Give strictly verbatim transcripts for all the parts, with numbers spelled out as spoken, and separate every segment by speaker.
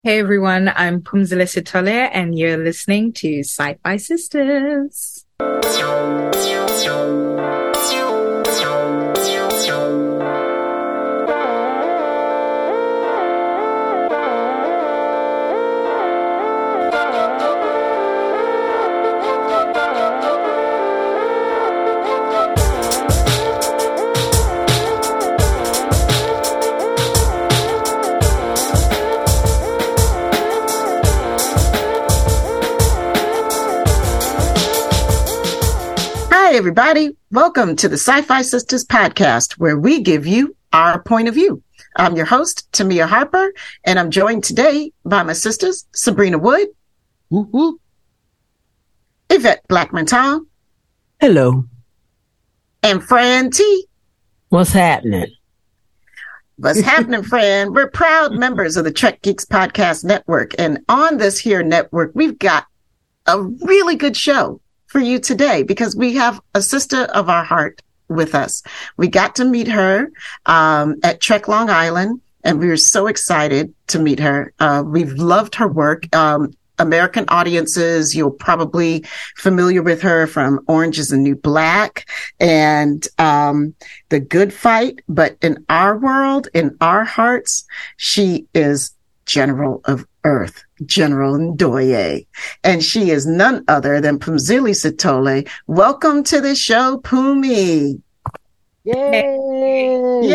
Speaker 1: Hey everyone, I'm Pumzile Sitole and you're listening to Sci-Fi Sisters.
Speaker 2: Hi, everybody. Welcome to the Sci-Fi Sisters podcast, where we give you our point of view. I'm your host, Tamia Harper, and I'm joined today by my sisters, Sabrina Wood,
Speaker 3: Woo-hoo.
Speaker 2: Yvette Blackman-Tom,
Speaker 3: Hello.
Speaker 2: and Fran T.
Speaker 3: What's happening?
Speaker 2: What's happening, Fran? We're proud members of the Trek Geeks Podcast Network, and on this here network, we've got a really good show for you today because we have a sister of our heart with us. We got to meet her um, at Trek Long Island, and we were so excited to meet her. Uh, we've loved her work. Um, American audiences, you'll probably familiar with her from Orange is the New Black and um, The Good Fight. But in our world, in our hearts, she is General of Earth, General Ndoye. And she is none other than Pumzile Sitole. Welcome to the show, Pumi.
Speaker 3: Yay!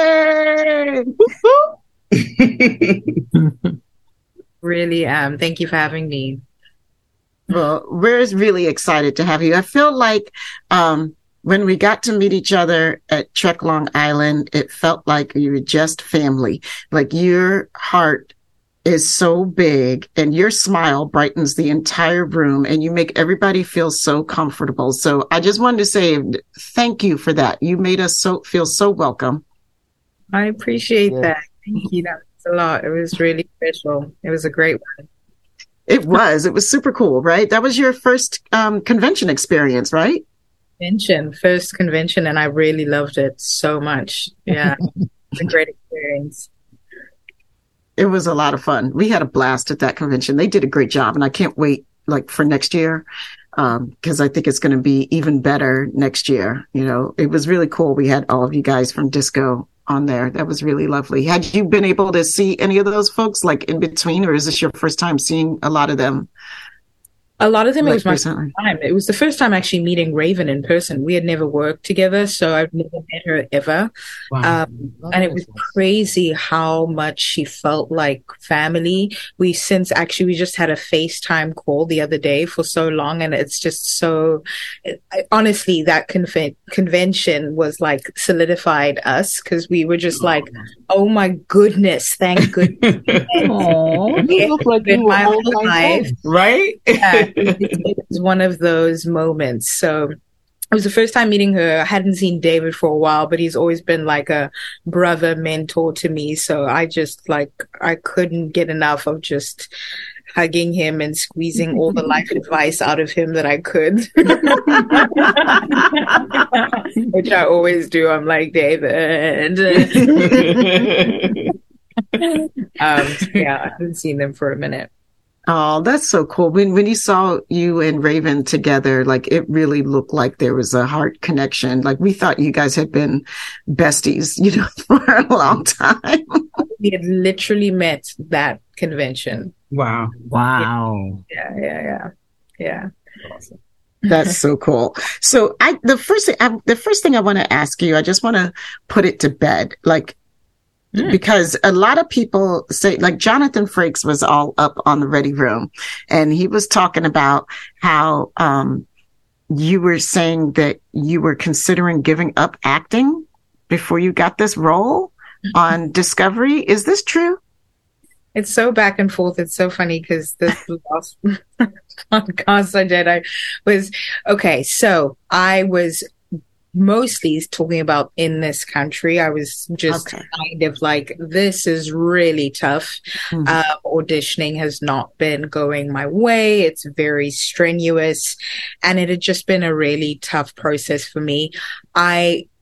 Speaker 2: Yay!
Speaker 1: Really, um, thank you for having me.
Speaker 2: Well, we're really excited to have you. I feel like um, when we got to meet each other at Trek Long Island, it felt like you were just family. Like your heart is so big and your smile brightens the entire room and you make everybody feel so comfortable. So I just wanted to say thank you for that. You made us so feel so welcome.
Speaker 1: I appreciate
Speaker 3: Yeah.
Speaker 1: that. Thank you. That was a lot. It was really special. It was a great one.
Speaker 2: It was. It was super cool, right? That was your first um, convention experience, right?
Speaker 1: Convention, first convention, and I really loved it so much. Yeah, it's a great experience.
Speaker 2: It was a lot of fun. We had a blast at that convention. They did a great job, and I can't wait like for next year because um, I think it's going to be even better next year. You know, it was really cool. We had all of you guys from Disco on there. That was really lovely. Had you been able to see any of those folks like in between, or is this your first time seeing a lot of them?
Speaker 1: A lot of them, it
Speaker 2: Like
Speaker 1: was my
Speaker 2: recently?
Speaker 1: first time. It was the first time actually meeting Raven in person. We had never worked together, so I've never met her ever.
Speaker 3: Wow.
Speaker 1: Um, and it was crazy how much she felt like family. We since actually, we just had a FaceTime call the other day for so long. And it's just so, it, I, honestly, that conven- convention was like solidified us because we were just like, oh my goodness, thank goodness.
Speaker 3: Aw, you look like
Speaker 1: In
Speaker 3: you were
Speaker 1: my
Speaker 3: old
Speaker 1: whole
Speaker 3: like
Speaker 1: life.
Speaker 3: that. Right?
Speaker 1: Yeah, it, it was one of those moments. So it was the first time meeting her. I hadn't seen David for a while, but he's always been like a brother mentor to me. So I just like, I couldn't get enough of just hugging him and squeezing all the life advice out of him that I could. Which I always do. I'm like, David. um, yeah, I haven't seen them for a minute.
Speaker 2: Oh, that's so cool. When when you saw you and Raven together, like it really looked like there was a heart connection. Like we thought you guys had been besties, you know, for a long time.
Speaker 1: We had literally met that convention.
Speaker 3: Wow. Wow.
Speaker 1: Yeah, yeah, yeah, yeah.
Speaker 2: That's so cool. So I the first thing I, the first thing I want to ask you, I just want to put it to bed. Like
Speaker 1: Mm.
Speaker 2: because a lot of people say, like Jonathan Frakes was all up on the Ready Room, and he was talking about how um, you were saying that you were considering giving up acting before you got this role on Discovery. Is this true?
Speaker 1: It's so back and forth. It's so funny because this last podcast I did, I was okay. So I was mostly talking about in this country. I was just
Speaker 2: Okay.
Speaker 1: kind of like, this is really tough.
Speaker 2: Mhm.
Speaker 1: Uh, auditioning has not been going my way. It's very strenuous and it had just been a really tough process for me. I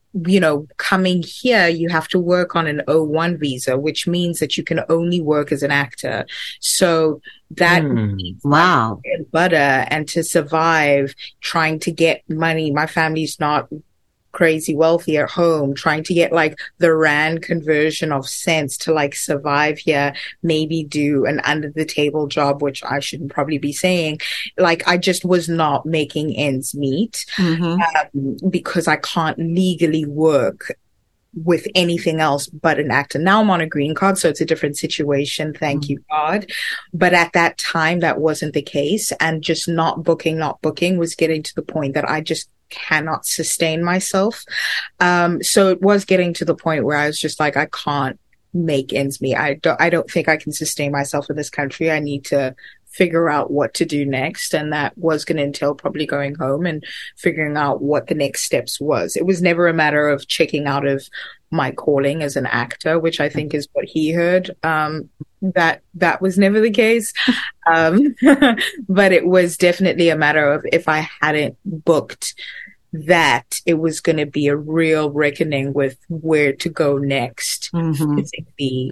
Speaker 1: you know, coming here, you have to work on an O one visa, which means that you can only work as an actor. So that
Speaker 3: Mm.
Speaker 1: means
Speaker 2: Wow.
Speaker 1: bread and butter, and to survive, trying to get money. My family's not crazy wealthy at home, trying to get like the rand conversion of cents to like survive here, maybe do an under the table job, which I shouldn't probably be saying. Like, I just was not making ends meet,
Speaker 2: Mm-hmm.
Speaker 1: um, because I can't legally work with anything else but an actor. Now I'm on a green card, so it's a different situation. Thank
Speaker 2: Mm-hmm.
Speaker 1: you, God. But at that time, that wasn't the case. And just not booking, not booking was getting to the point that I just cannot sustain myself. Um, so it was getting to the point where I was just like, I can't make ends meet. I don't, I don't think I can sustain myself in this country. I need to figure out what to do next. And that was going to entail probably going home and figuring out what the next steps was. It was never a matter of checking out of my calling as an actor, which I think is what he heard. Um, that, that was never the case. Um, but it was definitely a matter of, if I hadn't booked that, it was going to be a real reckoning with where to go next,
Speaker 2: Mm-hmm.
Speaker 1: physically,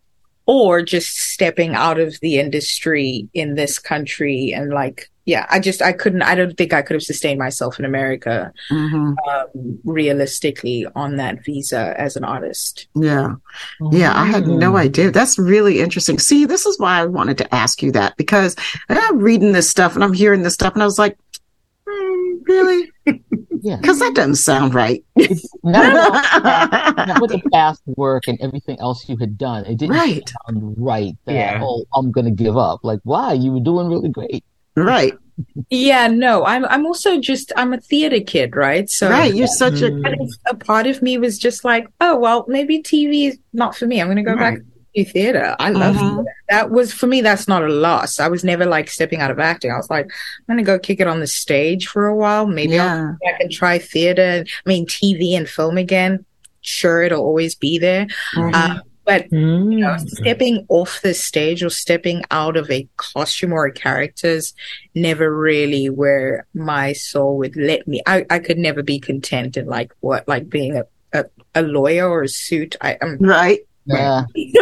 Speaker 1: or just stepping out of the industry in this country. And like, yeah, I just, I couldn't, I don't think I could have sustained myself in America,
Speaker 2: Mm-hmm.
Speaker 1: um, realistically on that visa as an artist.
Speaker 2: Yeah. Yeah. I had no
Speaker 3: Mm.
Speaker 2: idea. That's really interesting. See, this is why I wanted to ask you that, because I'm reading this stuff and I'm hearing this stuff and I was like, mm, really?
Speaker 4: Yeah.
Speaker 2: Because that doesn't sound right.
Speaker 4: Not, not, not with the past work and everything else you had done. It didn't
Speaker 2: Right.
Speaker 4: sound right that,
Speaker 5: Yeah.
Speaker 4: oh, I'm going to give up. Like, why? You were doing really great.
Speaker 2: Right.
Speaker 1: Yeah, no, I'm, I'm also just, I'm a theater kid, right? So
Speaker 2: Right. You're such a,
Speaker 1: kind of a part of me was just like, oh, well, maybe T V is not for me. I'm going to go back
Speaker 5: Right.
Speaker 1: to theater. I love
Speaker 2: Mhm.
Speaker 1: theater. That was, for me, that's not a loss. I was never like stepping out of acting. I was like, I'm going to go kick it on the stage for a while. Maybe I'll
Speaker 2: yeah.
Speaker 1: go back and try theater. I mean, T V and film again. Sure, it'll always be there.
Speaker 2: Mhm.
Speaker 1: Um, but you know,
Speaker 3: Mm.
Speaker 1: stepping off the stage or stepping out of a costume or a character's never really where my soul would let me. I, I could never be content in like what, like being a, a, a lawyer or a suit. I am.
Speaker 2: Right.
Speaker 4: Yeah.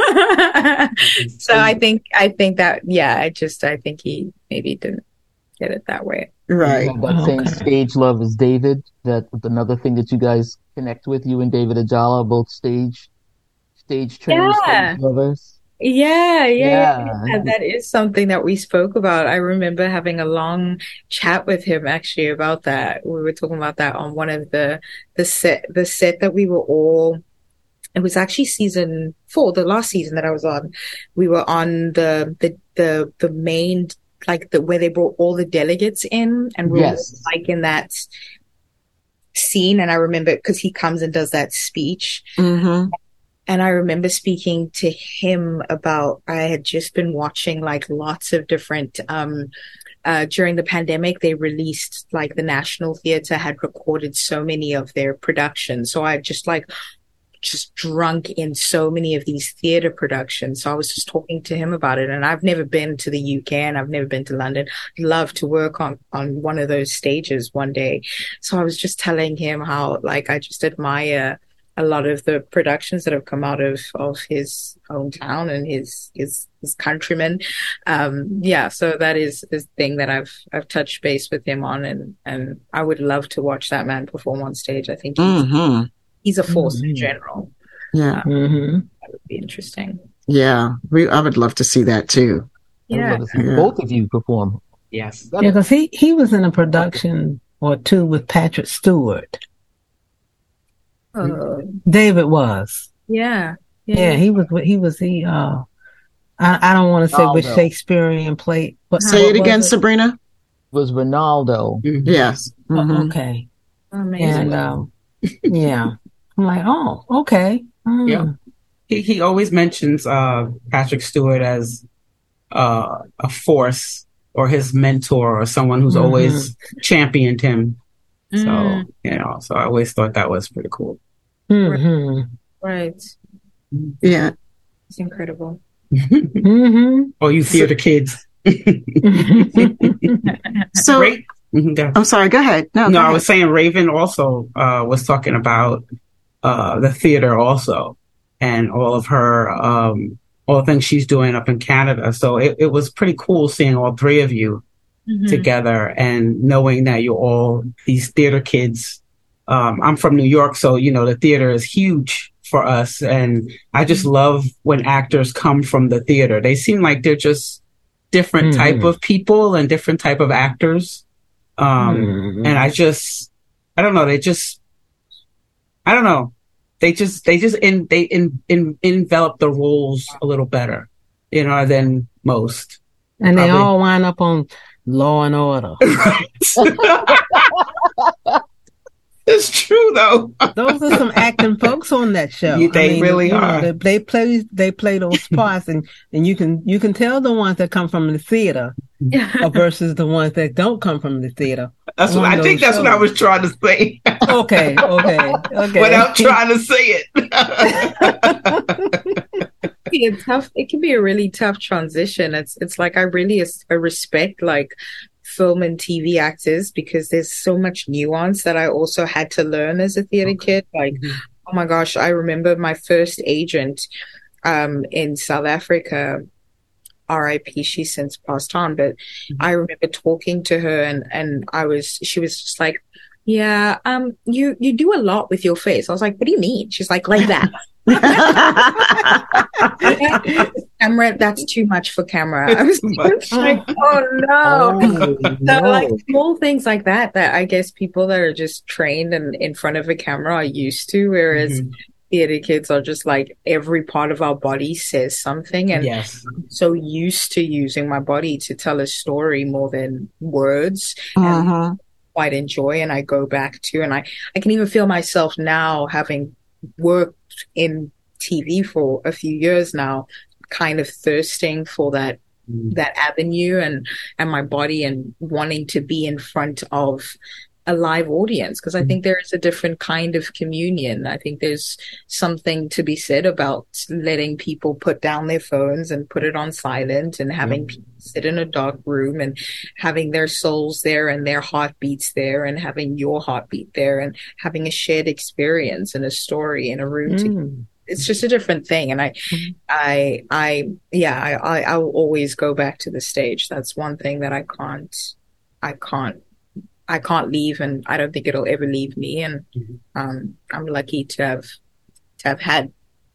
Speaker 1: So I think, I think that, yeah, I just, I think he maybe didn't get it that way.
Speaker 2: Right.
Speaker 4: You have that same
Speaker 3: Okay.
Speaker 4: stage love as David. That another thing that you guys connect with. You and David Ajala are both stage, stage trained
Speaker 1: Yeah.
Speaker 4: stage lovers.
Speaker 1: Yeah, yeah, yeah,
Speaker 4: Yeah.
Speaker 1: yeah. That is something that we spoke about. I remember having a long chat with him actually about that. We were talking about that on one of the the set the set that we were all. It was actually season four, the last season that I was on. We were on the the the the main, like the where they brought all the delegates in, and we were
Speaker 4: Yes.
Speaker 1: like in that scene. And I remember because he comes and does that speech.
Speaker 2: Mm-hmm.
Speaker 1: And I remember speaking to him about, I had just been watching like lots of different, um, uh, during the pandemic, they released like the National Theatre had recorded so many of their productions. So I just like, just drunk in so many of these theatre productions. So I was just talking to him about it. And I've never been to the U K and I've never been to London. I'd love to work on, on one of those stages one day. So I was just telling him how like, I just admire a lot of the productions that have come out of, of his hometown and his, his, his countrymen. Um, yeah, so that is this thing that I've, I've touched base with him on, and, and I would love to watch that man perform on stage. I think he's,
Speaker 2: Mm-hmm.
Speaker 1: he's a force in
Speaker 3: Mhm.
Speaker 1: general.
Speaker 2: Yeah.
Speaker 3: Mm-hmm.
Speaker 1: That would be interesting.
Speaker 2: Yeah. We, I would love to see that too.
Speaker 4: I would
Speaker 1: Yeah.
Speaker 4: love to see
Speaker 2: Yeah.
Speaker 4: both of you perform.
Speaker 5: Yes.
Speaker 3: Yeah, because he, he was in a production or two with Patrick Stewart.
Speaker 1: Oh,
Speaker 3: David was.
Speaker 1: yeah.
Speaker 3: Yeah, he was. He was the. Uh, I I don't want to say which
Speaker 4: Ronaldo.
Speaker 3: Shakespearean play. But
Speaker 2: Say
Speaker 3: what
Speaker 2: it
Speaker 3: was
Speaker 2: again, Sabrina.
Speaker 4: Was Ronaldo.
Speaker 5: Mhm.
Speaker 2: Yes.
Speaker 3: Oh,
Speaker 2: Mhm.
Speaker 3: okay.
Speaker 1: Amazing.
Speaker 3: And um, yeah, I'm like, oh, okay. Mm.
Speaker 5: Yeah. He he always mentions uh, Patrick Stewart as uh, a force or his mentor or someone who's
Speaker 3: Mhm.
Speaker 5: always championed him. So
Speaker 1: Mm,
Speaker 5: you know, so I always thought that was pretty cool.
Speaker 3: Mhm.
Speaker 1: right.
Speaker 2: Yeah.
Speaker 1: It's incredible.
Speaker 3: Mhm.
Speaker 5: Oh, you theater kids.
Speaker 2: So
Speaker 5: Great. Mhm, go.
Speaker 2: I'm sorry. Go ahead. No.
Speaker 5: No,
Speaker 2: go
Speaker 5: I
Speaker 2: ahead.
Speaker 5: was saying Raven also uh, was talking about uh, the theater also, and all of her, um, all the things she's doing up in Canada. So it, it was pretty cool seeing all three of you mm-hmm. together and knowing that you're all these theater kids. Um, I'm from New York, so, you know, the theater is huge for us. And I just love when actors come from the theater. They seem like they're just different mm-hmm. type of people and different type of actors. Um, mm-hmm. and I just, I don't know, they just, I don't know. They just, they just, in, they in, in, envelop the roles a little better, you know, than most.
Speaker 3: And they Probably. all wind up on Law and Order.
Speaker 5: It's true, though.
Speaker 3: Those are some acting folks on that show.
Speaker 5: Yeah, they I mean, really you know, are.
Speaker 3: They, they play, they play those parts, and, and you can, you can tell the ones that come from the theater versus the ones that don't come from the theater.
Speaker 5: That's what I think. That's shows. What I was trying to say.
Speaker 3: Okay, okay, okay.
Speaker 5: Without trying to say it.
Speaker 1: It's tough. It can be a really tough transition. It's, it's like I really I respect like film and T V actors because there's so much nuance that I also had to learn as a theater okay. kid. Like, mm-hmm. oh my gosh, I remember my first agent um, in South Africa. R I P She's since passed on, but mm-hmm. I remember talking to her, and and I was she was just like, yeah, um, you you do a lot with your face. I was like, what do you mean? She's like, like that. Camera, that's too much for camera. I was like, oh no. Oh, so no. Like small things like that that I guess people that are just trained and in front of a camera are used to, whereas mm-hmm. theater kids are just like every part of our body says something, and yes. I'm so used to using my body to tell a story more than words. Uh-huh. And quite enjoy, and I go back to, and I I can even feel myself now having worked in T V for a few years now, kind of thirsting for that mm. that avenue and and my body and wanting to be in front of a live audience, because I think there is a different kind of communion. I think there's something to be said about letting people put down their phones and put it on silent and having mm. people sit in a dark room and having their souls there and their heartbeats there and having your heartbeat there and having a shared experience and a story in a room mm. together. It's just a different thing. And I, mm-hmm. I, I, yeah, I, I, I will always go back to the stage. That's one thing that I can't, I can't, I can't leave, and I don't think it'll ever leave me. And mm-hmm. um, I'm lucky to have to have had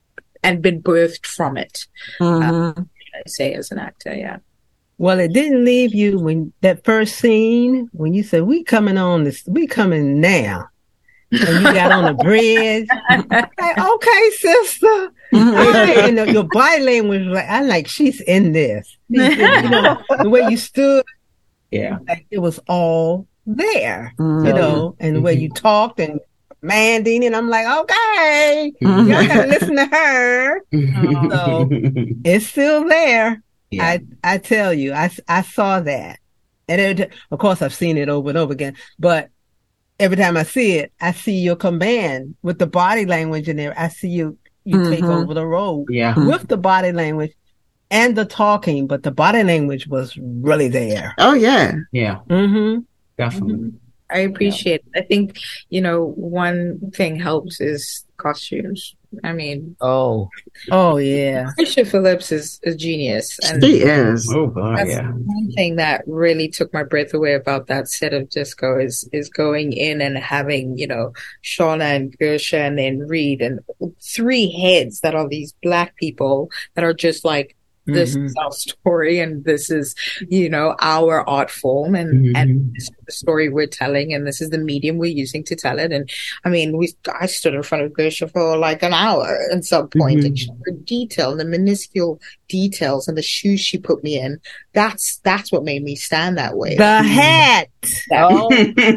Speaker 1: and been birthed from it. Mm-hmm. Um, I say as an actor, yeah.
Speaker 3: Well, it didn't leave you when that first scene when you said, "We coming on this, we coming now," and you got on the bridge. Like, okay, sister. Mm-hmm. And the, your body language was like, "I like she's in this." You know, the way you stood,
Speaker 5: yeah,
Speaker 3: like it was all there, mm-hmm. you know, and the way you talked and commanding, and I'm like, okay, mm-hmm. y'all gotta listen to her. Mm-hmm. So it's still there. Yeah. I I tell you, I, I saw that, and it, of course I've seen it over and over again. But every time I see it, I see your command with the body language in there. I see you you mm-hmm. take over the role,
Speaker 5: yeah,
Speaker 3: with the body language and the talking, but the body language was really there.
Speaker 2: Oh yeah,
Speaker 5: yeah.
Speaker 3: Mm-hmm.
Speaker 5: Definitely.
Speaker 1: Mm-hmm. I appreciate yeah. it. I think, you know, one thing helps is costumes. I mean,
Speaker 3: oh, oh yeah.
Speaker 1: Patricia Phillips is a genius.
Speaker 2: And she is.
Speaker 5: Oh, God,
Speaker 1: that's
Speaker 5: yeah.
Speaker 1: one thing that really took my breath away about that set of Disco is is going in and having, you know, Shauna and Gersha and then Reed and three heads that are these black people that are just like, this mm-hmm. is our story, and this is, you know, our art form, and, mm-hmm. and this is the story we're telling, and this is the medium we're using to tell it. And I mean, we I stood in front of Gersha for like an hour at some point, mm-hmm. and she, her detail, the minuscule details, and the shoes she put me in. That's that's what made me stand that way.
Speaker 3: The mm-hmm. hat.
Speaker 1: Oh.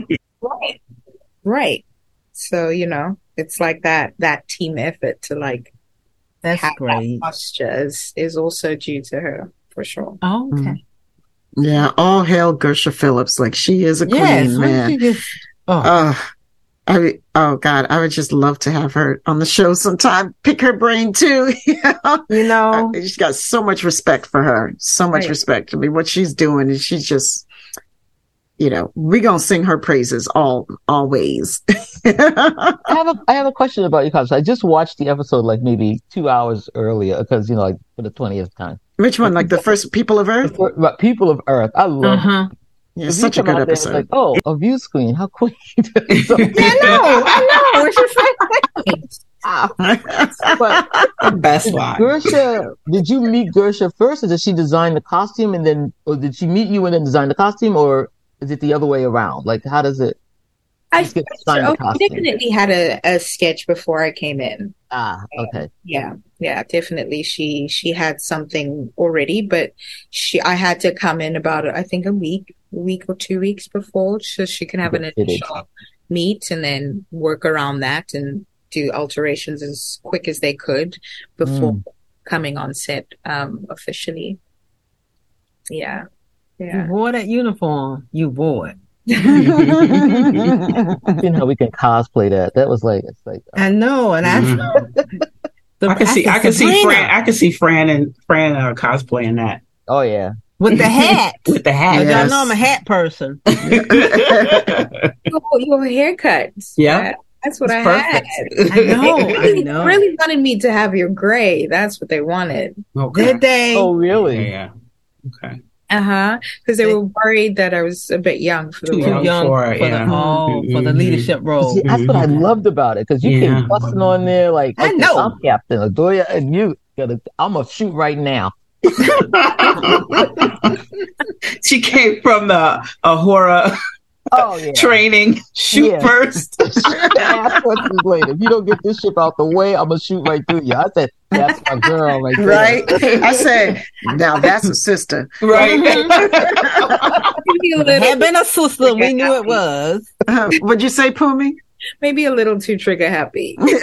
Speaker 1: right, right. So you know, it's like that that team effort to like.
Speaker 3: That's great.
Speaker 1: That posture is, is also due to her, for sure.
Speaker 3: Oh, okay. Mm.
Speaker 2: Yeah, all hail Gersha Phillips. Like, she is a
Speaker 3: yes,
Speaker 2: queen, man.
Speaker 3: Just, oh.
Speaker 2: Uh, I, oh, God, I would just love to have her on the show sometime. Pick her brain, too. You know?
Speaker 3: You know?
Speaker 2: I just got so much respect for her. So much
Speaker 1: right.
Speaker 2: respect. I mean, what she's doing, and she's just... you know, we're going to sing her praises all, always.
Speaker 4: I have a, I have a question about your comments. I just watched the episode like maybe two hours earlier because, you know, like for the twentieth time.
Speaker 2: Which one? Like the first People of Earth?
Speaker 4: But People of Earth. I love
Speaker 3: Uh-huh.
Speaker 4: it.
Speaker 2: Yeah, such a good episode.
Speaker 4: Like, oh, a view screen. How quaint. So,
Speaker 3: I know, I know. It's just like,
Speaker 4: but
Speaker 5: The best line.
Speaker 4: Gersha, did you meet Gersha first, or did she design the costume and then, or did she meet you and then design the costume, or is it the other way around? Like, how does it?
Speaker 1: I
Speaker 4: Just get designed the
Speaker 1: oh,
Speaker 4: costume.
Speaker 1: definitely had a, a sketch before I came in.
Speaker 4: Ah, okay.
Speaker 1: Yeah, yeah, definitely. She she had something already, but she I had to come in about I think a week, a week or two weeks before, so she can have an
Speaker 4: It is.
Speaker 1: initial meet and then work around that and do alterations as quick as they could before
Speaker 4: Mm.
Speaker 1: coming on set um, officially. Yeah,
Speaker 3: you
Speaker 1: yeah.
Speaker 3: wore that uniform. You wore it.
Speaker 4: You know how we can cosplay that. That was like, it's like,
Speaker 3: I know, and I.
Speaker 5: Mhm.
Speaker 3: The,
Speaker 5: I can see, I can see
Speaker 3: Sabrina
Speaker 5: Fran, I can see Fran and Fran uh, cosplaying that
Speaker 4: oh yeah.
Speaker 3: with the hat.
Speaker 5: with the hat.
Speaker 2: Yeah.
Speaker 3: Y'all know I'm a hat person.
Speaker 1: Your, your haircut.
Speaker 5: Yeah.
Speaker 1: That's what
Speaker 5: It's
Speaker 1: I had.
Speaker 5: perfect.
Speaker 3: I know, I
Speaker 1: They
Speaker 3: know.
Speaker 1: really wanted me to have your gray. That's what they wanted.
Speaker 5: Okay.
Speaker 3: Did they?
Speaker 4: Oh
Speaker 5: Yeah,
Speaker 4: really?
Speaker 5: yeah. Okay.
Speaker 1: Uh huh. Because they were worried that I was a bit young for the
Speaker 5: Too
Speaker 3: Too
Speaker 1: role.
Speaker 3: young
Speaker 5: for
Speaker 3: for,
Speaker 5: it,
Speaker 3: the
Speaker 5: yeah.
Speaker 3: oh, for the
Speaker 5: Mhm.
Speaker 3: leadership role.
Speaker 4: See, that's what I loved about it because you
Speaker 5: Yeah.
Speaker 4: came busting on there like,
Speaker 3: I
Speaker 4: okay,
Speaker 3: know.
Speaker 4: I'm Captain Adoya, and you gotta. I'm gonna shoot right now.
Speaker 5: She came from the Ahura
Speaker 4: Oh yeah.
Speaker 5: training. Shoot
Speaker 4: Yeah.
Speaker 5: first.
Speaker 4: Ask questions later. If you don't get this ship out the way, I'm gonna shoot right through you. I said, that's my girl right there.
Speaker 2: Right? I said, now that's a sister.
Speaker 5: Right.
Speaker 1: Maybe a
Speaker 3: It
Speaker 1: little,
Speaker 3: had been a sister. We knew it was.
Speaker 2: Uh, what'd you say, Pumi?
Speaker 1: maybe a little too trigger happy.
Speaker 2: I'm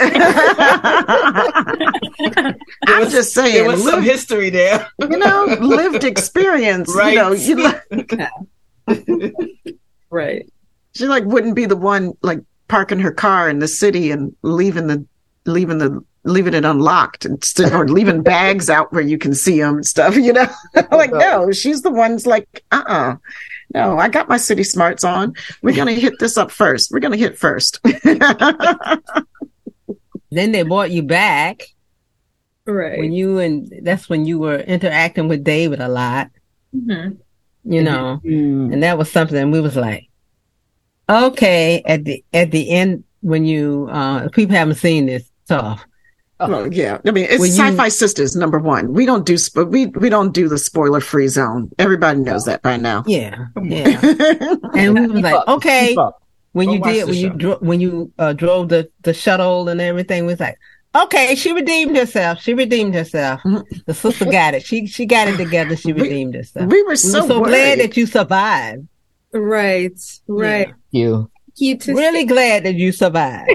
Speaker 2: just saying,
Speaker 5: There was some
Speaker 2: lived,
Speaker 5: history there.
Speaker 2: you know, lived experience.
Speaker 5: Right.
Speaker 2: You know, you like,
Speaker 1: Right.
Speaker 2: she like wouldn't be the one like parking her car in the city and leaving the leaving the leaving it unlocked and st- or leaving bags out where you can see them and stuff. You know, like no, she's the one's like, uh, uh no, I got my city smarts on. We're gonna hit this up first. We're gonna hit first.
Speaker 3: Then they brought you back
Speaker 1: Right.
Speaker 3: when you and that's when you were interacting with David a lot,
Speaker 1: hmm
Speaker 3: you know,
Speaker 4: Mm.
Speaker 3: and that was something we was like, okay, at the at the end when you uh if people haven't seen this stuff.
Speaker 2: Well, yeah, I mean, it's
Speaker 3: When you-
Speaker 2: Sci-Fi Sisters number one. We don't do sp- we we don't do the spoiler free zone. Everybody knows that by now.
Speaker 3: Yeah, yeah. And we was
Speaker 4: Keep
Speaker 3: like,
Speaker 4: up,
Speaker 3: okay,
Speaker 4: keep up.
Speaker 3: when
Speaker 5: Go
Speaker 3: you
Speaker 5: watch
Speaker 3: did
Speaker 5: the
Speaker 3: when you
Speaker 5: show.
Speaker 3: dro- when you uh, drove the the shuttle and everything, we was like, okay, she redeemed herself. She redeemed herself.
Speaker 2: Mhm.
Speaker 3: The sister got it. She she got it together. She
Speaker 2: We-
Speaker 3: redeemed herself.
Speaker 2: We were
Speaker 3: We
Speaker 2: so,
Speaker 3: were so
Speaker 2: worried.
Speaker 3: glad that you survived.
Speaker 1: Right. Right.
Speaker 4: Thank you.
Speaker 1: You to
Speaker 3: Really glad that you survived.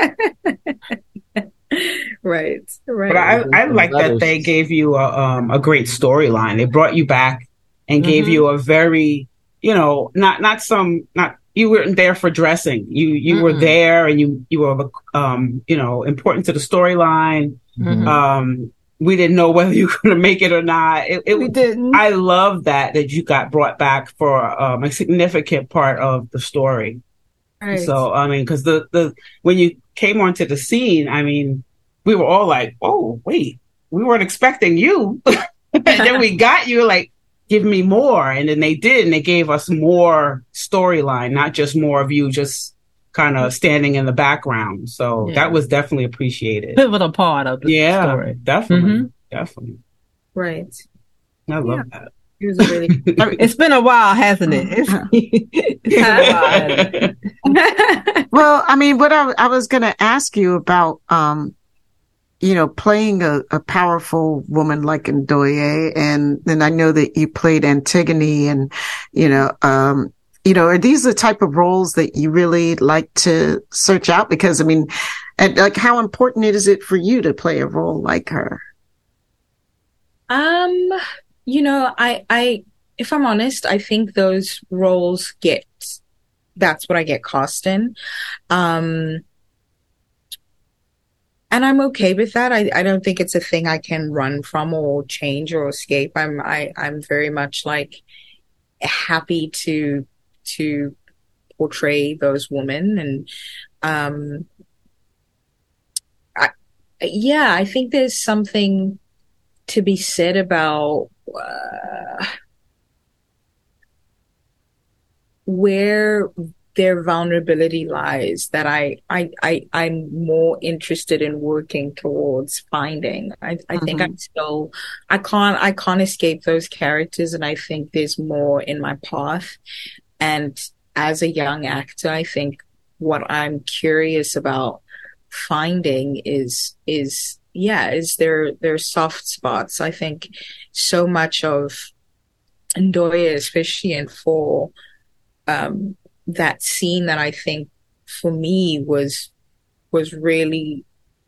Speaker 1: Right. Right.
Speaker 5: But I, I like that
Speaker 4: Letters.
Speaker 5: they gave you a um a great storyline. They brought you back and gave
Speaker 3: Mhm.
Speaker 5: you a very, you know, not not some not you weren't there for dressing. You you were
Speaker 3: Mm-mm.
Speaker 5: there and you you were um you know important to the storyline.
Speaker 3: Mhm.
Speaker 5: Um, we didn't know whether you were going to make it or not. It, it
Speaker 3: We didn't.
Speaker 5: I love that that you got brought back for um, a significant part of the story.
Speaker 1: Right.
Speaker 5: So I mean, because the the when you came onto the scene, I mean, we were all like, "Oh, wait, we weren't expecting you," and then we got you like, "Give me more," and then they did, and they gave us more storyline, not just more of you just kind of standing in the background. So
Speaker 3: Yeah.
Speaker 5: that was definitely appreciated.
Speaker 3: Pivotal part of the
Speaker 5: Yeah,
Speaker 3: story.
Speaker 5: definitely,
Speaker 3: Mhm.
Speaker 5: definitely.
Speaker 1: Right.
Speaker 5: I love that.
Speaker 1: It was really.
Speaker 3: It's been a while, hasn't it? It's, it's been a while, hasn't it?
Speaker 2: Well, I mean, what I, I was going to ask you about, um, you know, playing a, a powerful woman like Ndoye, and then I know that you played Antigone, and you know, um, you know, are these the type of roles that you really like to search out? Because I mean, and like, how important is it for you to play a role like her?
Speaker 1: Um, you know, I, I, if I'm honest, I think those roles get, that's what I get cast in. Um, and I'm okay with that. I, I don't think it's a thing I can run from or change or escape. I'm, I, I'm very much like happy to to portray those women. And um, I, yeah, I think there's something to be said about uh, where their vulnerability lies that I, I, I, I'm more interested in working towards finding. I, I mm-hmm. think I'm still, I can't, I can't escape those characters. And I think there's more in my path. And as a young actor, I think what I'm curious about finding is, is, yeah, is there, there soft spots. I think so much of Ndoye, especially in Fall, um, that scene that I think for me was was really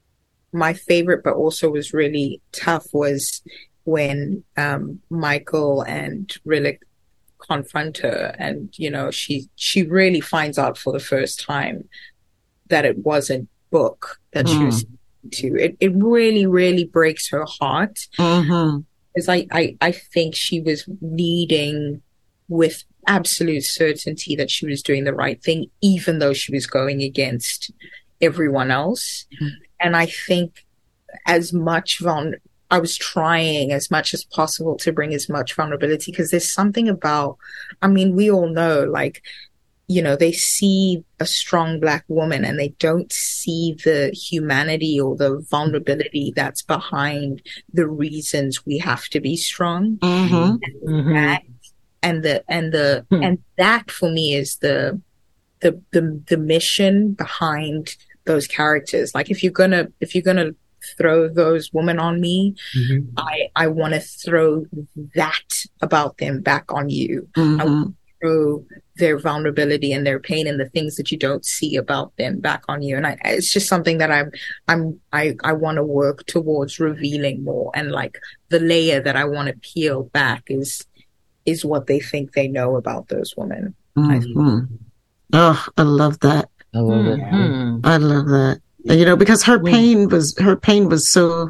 Speaker 1: my favorite, but also was really tough, was when um, Michael and Rilek confront her, and you know she she really finds out for the first time that it wasn't Book that mm. she was to. It it really really breaks her heart.
Speaker 2: Mm-hmm.
Speaker 1: Because I, I I think she was leading with absolute certainty that she was doing the right thing, even though she was going against everyone else. Mm-hmm. And I think as much vul- I was trying as much as possible to bring as much vulnerability, because there's something about, I mean, we all know, like, you know, they see a strong Black woman and they don't see the humanity or the vulnerability that's behind the reasons we have to be strong.
Speaker 2: Mm-hmm.
Speaker 1: And mm-hmm. that And the and the hmm. and that for me is the, the the the mission behind those characters. Like if you're gonna if you're gonna throw those women on me, mm-hmm. I I want to throw that about them back on you.
Speaker 2: Mm-hmm.
Speaker 1: I want to throw their vulnerability and their pain and the things that you don't see about them back on you. And I, it's just something that I'm I'm I I want to work towards revealing more. And like the layer that I want to peel back is. is what they think they know about those women.
Speaker 2: Mm-hmm. Oh, I love that.
Speaker 4: I love
Speaker 2: mm-hmm. it. I love that. You know, because her pain was, her pain was so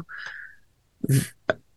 Speaker 2: v-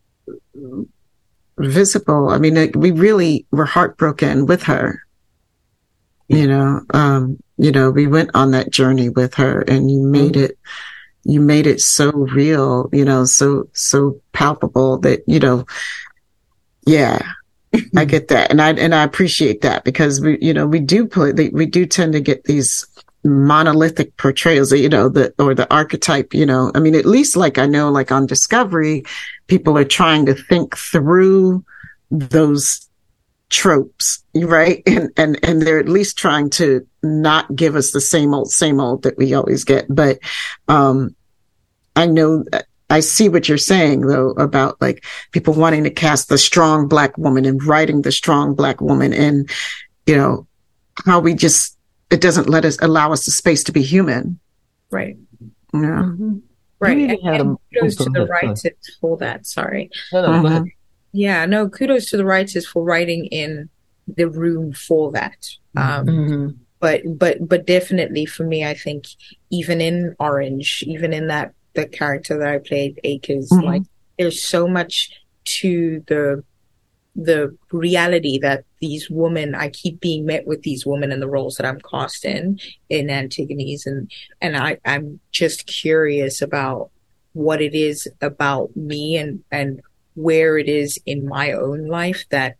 Speaker 2: visible. I mean, it, we really were heartbroken with her. You know, um, you know, we went on that journey with her, and you made mm-hmm. it, you made it so real, you know, so, so palpable that, you know, yeah. I get that. And I, and I appreciate that, because we, you know, we do play, we do tend to get these monolithic portrayals, you know, the, or the archetype, you know, I mean, at least like I know, like on Discovery, people are trying to think through those tropes, right? And, and, and they're at least trying to not give us the same old, same old that we always get. But, um, I know that, I see what you're saying, though, about like people wanting to cast the strong Black woman and writing the strong Black woman, and, you know, how we just, it doesn't let us allow us the space to be human.
Speaker 1: Right.
Speaker 2: Yeah. Mm-hmm.
Speaker 1: Right. And, and kudos to the writers for that. Sorry.
Speaker 4: No, no,
Speaker 2: mm-hmm.
Speaker 4: go ahead.
Speaker 1: Yeah, no, kudos to the writers for writing in the room for that. Um,
Speaker 2: mm-hmm.
Speaker 1: But, but, but definitely for me, I think even in Orange, even in that, the character that I played, Akers, mm-hmm. like there's so much to the the reality that these women, I keep being met with these women in the roles that I'm cast in in Antigone's, and and I I'm just curious about what it is about me and and where it is in my own life that,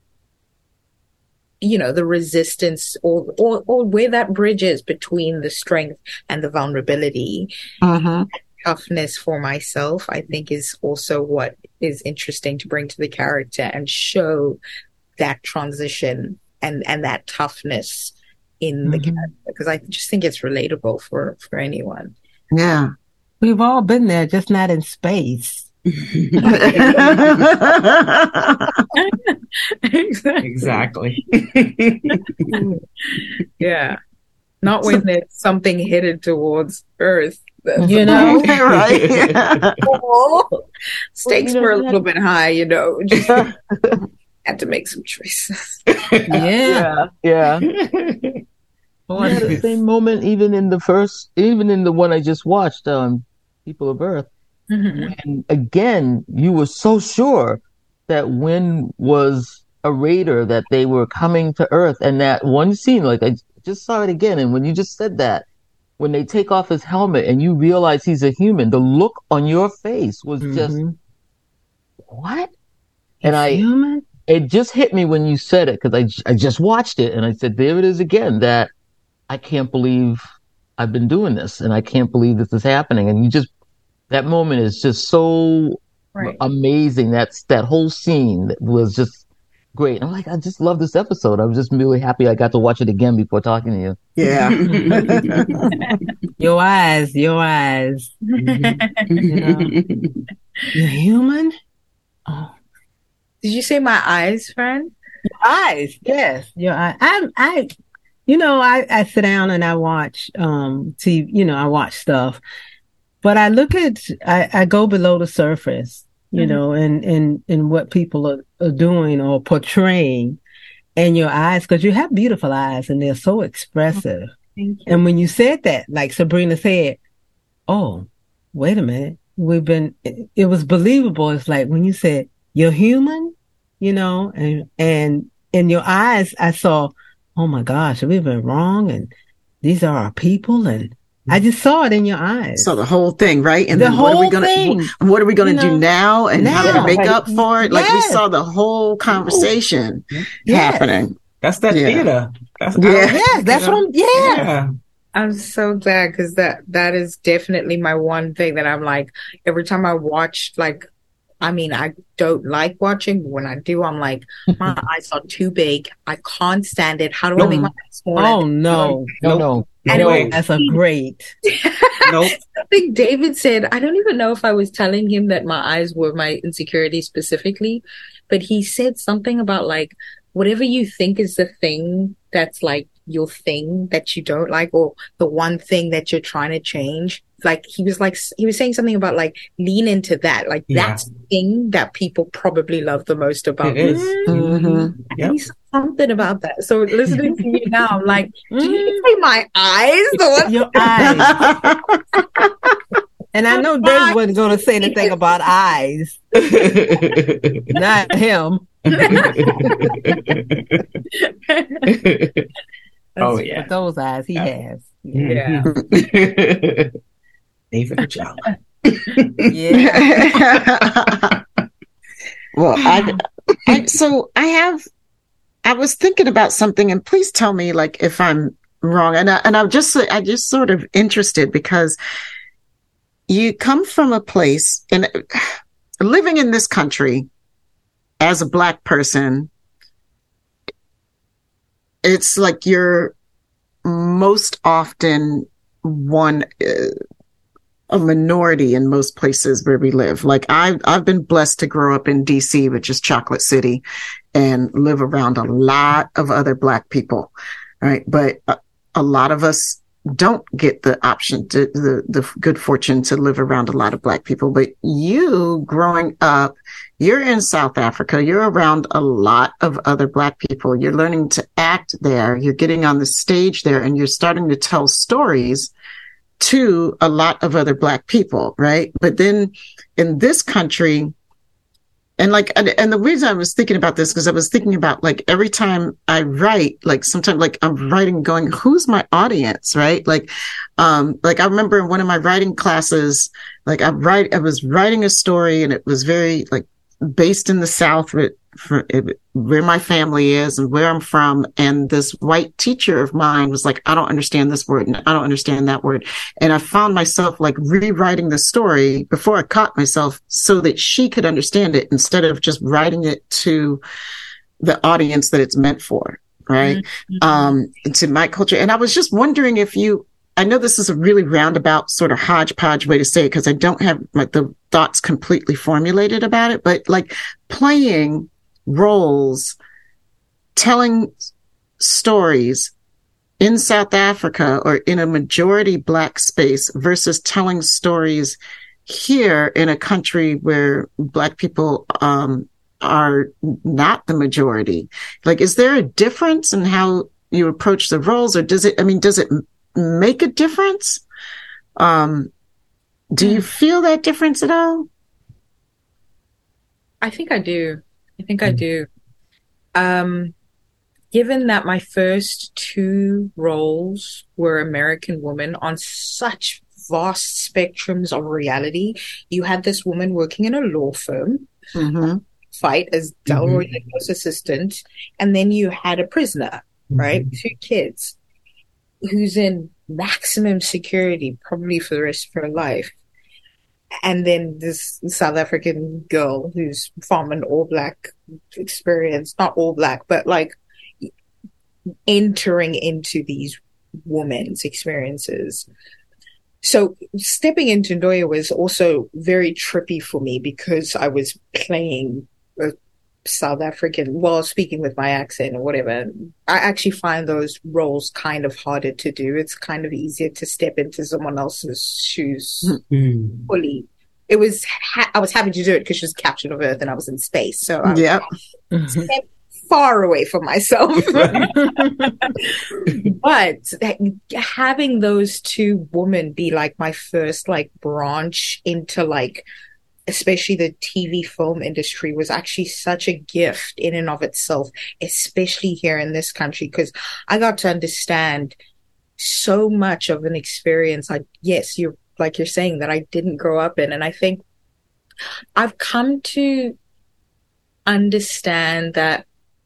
Speaker 1: you know, the resistance or or, or where that bridge is between the strength and the vulnerability.
Speaker 2: Mm-hmm.
Speaker 1: Toughness for myself, I think, is also what is interesting to bring to the character and show that transition and, and that toughness in mm-hmm. the character, because I just think it's relatable for, for anyone.
Speaker 2: Yeah.
Speaker 3: We've all been there, just not in space.
Speaker 5: Exactly.
Speaker 1: Yeah. Not when there's something headed towards Earth.
Speaker 3: You know,
Speaker 2: right? Yeah.
Speaker 1: Stakes were a little bit high, you know. Just had to make some choices.
Speaker 3: Yeah,
Speaker 4: yeah. Well, I had the same moment, even in the first, even in the one I just watched, um, People of Earth.
Speaker 1: Mm-hmm.
Speaker 4: And again, you were so sure that Wynn was a raider, that they were coming to Earth, and that one scene, like I just saw it again, and when you just said that, when they take off his helmet and you realize he's a human, the look on your face was
Speaker 3: Mm-hmm.
Speaker 4: just, what?
Speaker 3: He's
Speaker 4: And I,
Speaker 3: human?
Speaker 4: it just hit me when you said it, because I, j- I just watched it and I said, there it is again, that I can't believe I've been doing this and I can't believe this is happening. And you just, that moment is just so
Speaker 1: Right.
Speaker 4: amazing. That's that whole scene that was just great. I'm like, I just love this episode. I was just really happy I got to watch it again before talking to you.
Speaker 2: Yeah.
Speaker 3: Your eyes, your eyes.
Speaker 5: Mhm.
Speaker 3: You're human? Oh.
Speaker 1: Did you say my eyes, friend?
Speaker 3: Eyes, yes. Your eye. I, I, you know, I, I sit down and I watch, um, T V, you know, I watch stuff, but I look at, I, I go below the surface, you
Speaker 1: Mhm.
Speaker 3: know, and, and, and what people are, are doing or portraying, and your eyes, because you have beautiful eyes and they're so expressive.
Speaker 1: Thank you.
Speaker 3: And when you said that, like Sabrina said, oh, wait a minute, we've been, it, it was believable. It's like when you said, you're human, you know, and, and in your eyes, I saw, oh my gosh, we've been wrong. And these are our people. And I just saw it in your eyes.
Speaker 2: So the whole thing, right? And
Speaker 3: The
Speaker 2: then what are we
Speaker 3: whole
Speaker 2: gonna
Speaker 3: thing.
Speaker 2: wh- what are we gonna
Speaker 3: You
Speaker 2: do
Speaker 3: know,
Speaker 2: now? And how do
Speaker 3: now.
Speaker 2: we make up for it? Like we
Speaker 3: Yes.
Speaker 2: saw the whole conversation
Speaker 3: Yes.
Speaker 2: happening.
Speaker 5: That's that
Speaker 2: Yeah.
Speaker 5: theater. That's
Speaker 2: Yeah.
Speaker 5: I don't-
Speaker 3: Yes, that's
Speaker 5: you know,
Speaker 3: what I'm, yeah.
Speaker 5: Yeah.
Speaker 1: I'm so glad because that that is definitely my one thing that I'm like every time I watch like I mean I don't like watching, but when I do I'm like my eyes are too big. I can't stand it. How do I make my eyes smaller?
Speaker 3: Oh no.
Speaker 4: No,
Speaker 5: Nope.
Speaker 4: no.
Speaker 5: No
Speaker 1: And
Speaker 5: way.
Speaker 3: That's a great.
Speaker 5: Nope.
Speaker 1: I think David said, I don't even know if I was telling him that my eyes were my insecurity specifically, but he said something about like, whatever you think is the thing that's like your thing that you don't like, or the one thing that you're trying to change. Like he was like, he was saying something about like, lean into that. Like
Speaker 5: Yeah.
Speaker 1: that's the thing that people probably love the most about
Speaker 5: It
Speaker 1: you.
Speaker 5: is.
Speaker 2: Mhm.
Speaker 5: Yep.
Speaker 1: He said something about that. So listening to you now, I'm like, did
Speaker 3: Mm,
Speaker 1: you say my eyes? The one
Speaker 3: your eyes. And I know Dave wasn't going to say anything about eyes. Not him.
Speaker 5: Oh yeah.
Speaker 3: But those eyes he has.
Speaker 1: Yeah.
Speaker 5: David Ochoa.
Speaker 3: Yeah.
Speaker 2: Well, I, I so I have I was thinking about something, and please tell me like if I'm wrong. And I, and I'm just I just sort of interested because you come from a place and living in this country as a Black person, it's like you're most often one uh, a minority in most places where we live. Like I've, I've been blessed to grow up in D C, which is Chocolate City, and live around a lot of other Black people. Right. But a, a lot of us don't get the option to the, the good fortune to live around a lot of Black people. But you growing up, you're in South Africa, you're around a lot of other Black people. You're learning to act there. You're getting on the stage there, and you're starting to tell stories to a lot of other Black people, right? But then in this country, and like, and, and the reason I was thinking about this, because I was thinking about like every time I write, like sometimes like I'm writing going, who's my audience, right? Like, um, like I remember in one of my writing classes, like I write, I was writing a story, and it was very like based in the South, where, where my family is and where I'm from. And this white teacher of mine was like, I don't understand this word and I don't understand that word. And I found myself like rewriting the story before I caught myself so that she could understand it instead of just writing it to the audience that it's meant for. Right. Mm-hmm. Um, to my culture. And I was just wondering if you, I know this is a really roundabout sort of hodgepodge way to say it, because I don't have like the thoughts completely formulated about it, but like playing roles, telling stories in South Africa or in a majority Black space versus telling stories here in a country where Black people um, are not the majority. Like, is there a difference in how you approach the roles, or does it, I mean, does it make a difference? Um, do you feel that difference at all?
Speaker 1: I think I do. I think I do. Um, given that my first two roles were American women on such vast spectrums of reality, you had this woman working in a law firm,
Speaker 2: Mm-hmm.
Speaker 1: fight as Delroy
Speaker 5: Mhm.
Speaker 1: Lindo's assistant, and then you had a prisoner, right?
Speaker 5: Mhm.
Speaker 1: Two kids who's in maximum security, probably for the rest of her life. And then this South African girl who's from an all black experience, not all black, but like entering into these women's experiences. So stepping into Ndoya was also very trippy for me because I was playing a South African, well, speaking with my accent or whatever. I actually find those roles kind of harder to do. It's kind of easier to step into someone else's shoes
Speaker 5: Mm.
Speaker 1: fully. It was, ha- I was happy to do it because she was captain of Earth and I was in space. So I
Speaker 2: Yep.
Speaker 1: stepped far away from myself. But having those two women be like my first like branch into like, especially the T V film industry, was actually such a gift in and of itself, especially here in this country, because I got to understand so much of an experience. I, yes, you're like you're saying that I didn't grow up in. And I think I've come to understand that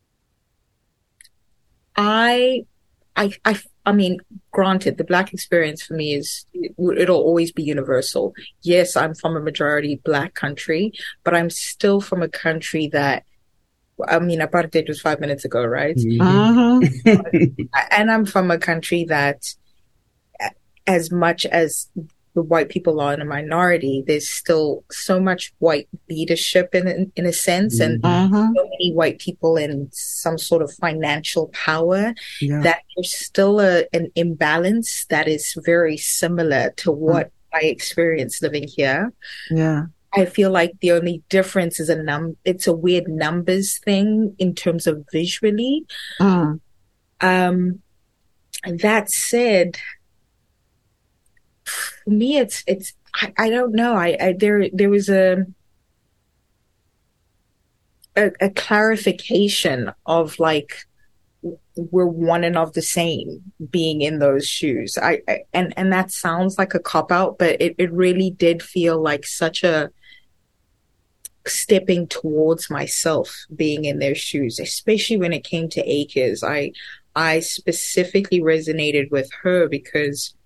Speaker 1: I, I, I, I mean, granted, the Black experience for me is, it'll always be universal. Yes, I'm from a majority Black country, but I'm still from a country that, I mean, apartheid was five minutes ago, right?
Speaker 2: Mm-hmm.
Speaker 1: And I'm from a country that, as much as the white people are in a minority, there's still so much white leadership in in, in a sense, and
Speaker 2: Mm-hmm.
Speaker 1: so many white people in some sort of financial power
Speaker 5: Yeah.
Speaker 1: that there's still a, an imbalance that is very similar to what I experienced living here.
Speaker 2: Yeah.
Speaker 1: I feel like the only difference is a num it's a weird numbers thing in terms of visually.
Speaker 2: Mm.
Speaker 1: Um, that said, for me, it's it's I, I don't know. I, I there there was a, a a clarification of like we're one and of the same being in those shoes. I, I and and that sounds like a cop out, but it it really did feel like such a stepping towards myself being in their shoes, especially when it came to Akers. I I specifically resonated with her because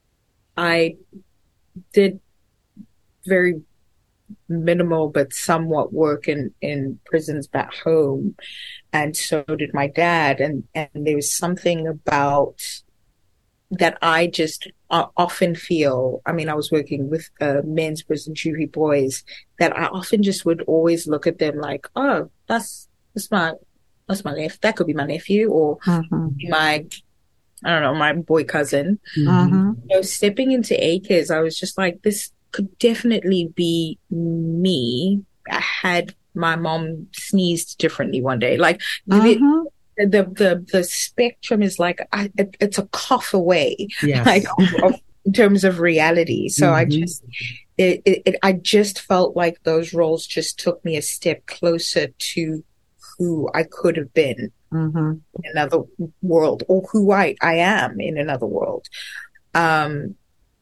Speaker 1: I did very minimal but somewhat work in, in prisons back home. And so did my dad. And, and there was something about that I just uh, often feel, I mean, I was working with uh, men's prison juvie boys, that I often just would always look at them like, oh, that's, that's my, that's my nephew. That could be my nephew or
Speaker 2: Mm-hmm.
Speaker 1: my, I don't know, my boy cousin.
Speaker 2: Mm-hmm.
Speaker 1: You know, stepping into Akers, I was just like, this could definitely be me. I had my mom sneezed differently one day. Like
Speaker 2: Mm-hmm.
Speaker 1: the, the the the spectrum is like I, it, it's a cough away,
Speaker 5: Yes.
Speaker 1: like of, of, in terms of reality. So I
Speaker 5: Mhm.
Speaker 1: just it, it, it I just felt like those roles just took me a step closer to who I could have been
Speaker 2: Mm-hmm.
Speaker 1: in another world, or who I, I am in another world. Um,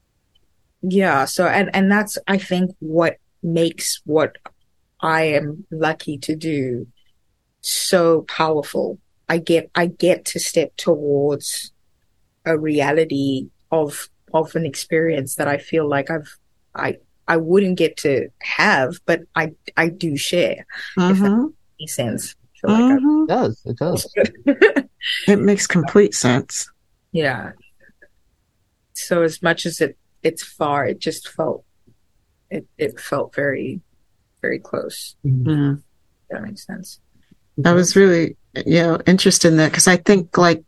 Speaker 1: yeah. So, and, and that's, I think, what makes what I am lucky to do so powerful. I get, I get to step towards a reality of, of an experience that I feel like I've, I, I wouldn't get to have, but I, I do share, if that
Speaker 2: Mm-hmm.
Speaker 1: makes sense. I feel like
Speaker 2: Mm-hmm.
Speaker 4: It does. It does.
Speaker 1: I've,
Speaker 2: It makes complete sense.
Speaker 1: yeah. So as much as it it's far, it just felt it it felt very very close.
Speaker 2: Yeah.
Speaker 1: If that makes sense.
Speaker 2: I was really, you know, interested in that because I think, like,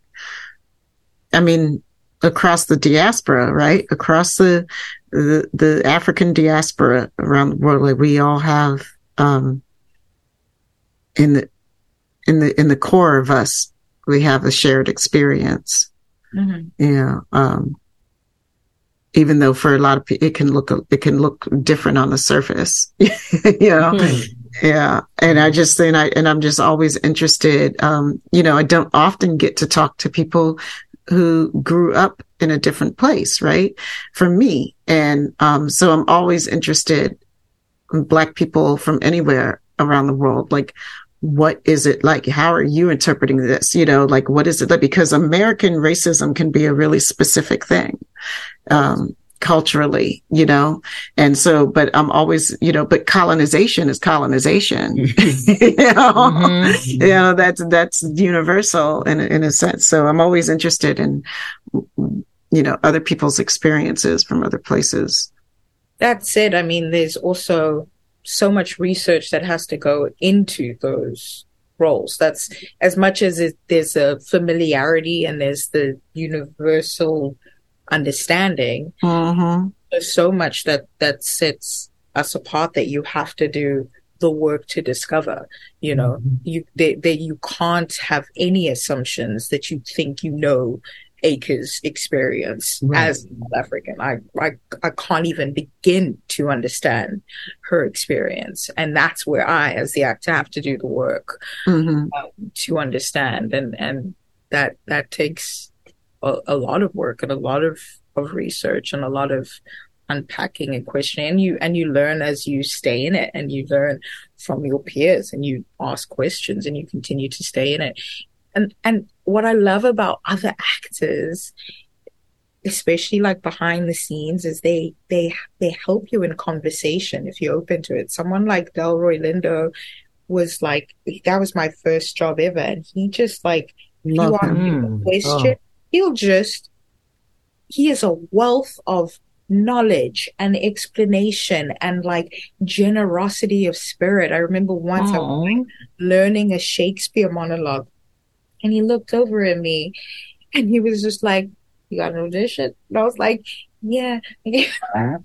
Speaker 2: I mean, across the diaspora, right? Across the the, the African diaspora around the world, like we all have um, in the in the in the core of us, we have a shared experience.
Speaker 1: Mm-hmm.
Speaker 2: Yeah. Um, even though for a lot of people, it can look it can look different on the surface, you know.
Speaker 4: Mhm.
Speaker 2: Yeah. And I just, and I, and I'm just always interested. Um, you know, I don't often get to talk to people who grew up in a different place, right? For me. And, um, so I'm always interested in Black people from anywhere around the world. Like, what is it like? How are you interpreting this? You know, like, what is it like? Because American racism can be a really specific thing. Um, culturally, you know, and so, but I'm always, you know, but colonization is colonization, you know, mm-hmm. you know, that's, that's universal in, in a sense. So I'm always interested in, you know, other people's experiences from other places.
Speaker 1: That's it. I mean, there's also so much research that has to go into those roles. That's as much as it, there's a familiarity and there's the universal understanding. Mm-hmm. There's so much that that sets us apart that you have to do the work to discover. You know, mm-hmm. you that they, you can't have any assumptions that you think you know Acre's experience right. as South African. I, I I can't even begin to understand her experience, and that's where I, as the actor, have to do the work mm-hmm. um, to understand, and and that that takes A, a lot of work and a lot of, of research and a lot of unpacking and questioning. And you and you learn as you stay in it, and you learn from your peers, and you ask questions, and you continue to stay in it. And and what I love about other actors, especially like behind the scenes, is they they they help you in conversation if you're open to it. Someone like Delroy Lindo was like, that was my first job ever, and he just like, if you ask him a question, oh. he'll just, he is a wealth of knowledge and explanation and like generosity of spirit. I remember once Aww. I was like, learning a Shakespeare monologue, and he looked over at me and he was just like, "You got an audition?" And I was like, "Yeah." Why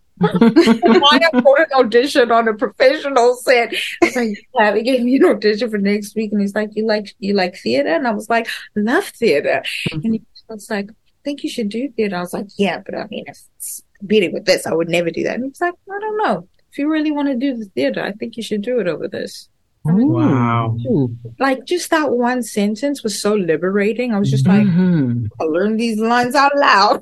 Speaker 1: I got an audition on a professional set? I was like, "Yeah, they gave me an audition for next week." And he's like, "You like you like theater?" And I was like, "Love theater." Mm-hmm. And he was like, "I think you should do theater." I was like, "Yeah, but I mean, if it's competing with this, I would never do that." And he was like, "I don't know. If you really want to do the theater, I think you should do it over this." I mean,
Speaker 5: wow.
Speaker 1: Like, just that one sentence was so liberating. I was just like, mm-hmm. I learned these lines out loud.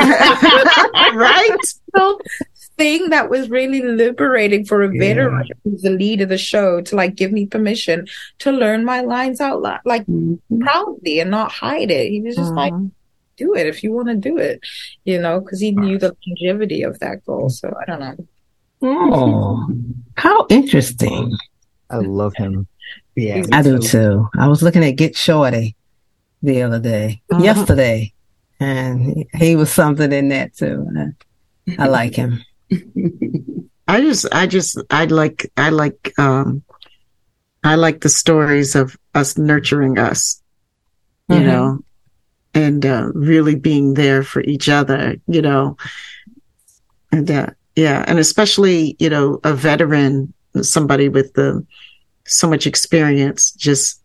Speaker 2: Right?
Speaker 1: So, thing that was really liberating for a veteran yeah. who's the lead of the show to like give me permission to learn my lines out loud, like mm-hmm. proudly, and not hide it. He was just mm-hmm. like, do it if you want to do it, you know, because he knew the longevity of that goal. So I don't know.
Speaker 3: Oh, how interesting.
Speaker 4: I love him.
Speaker 3: Yeah, I do too. I was looking at Get Shorty the other day, uh-huh. yesterday, and he, he was something in that too. I, I like him.
Speaker 2: I just, I just, I like, I like, um, I like the stories of us nurturing us, you mm-hmm. know, and uh, really being there for each other, you know, and uh, yeah, and especially, you know, a veteran, somebody with the so much experience, just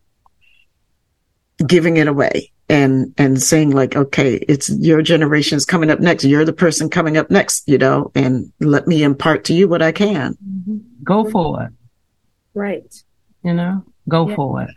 Speaker 2: giving it away and and saying like, okay, it's your generation's coming up next. You're the person coming up next, you know, and let me impart to you what I can.
Speaker 3: Mm-hmm. Go for it.
Speaker 1: Right.
Speaker 3: You know, go yeah. for it.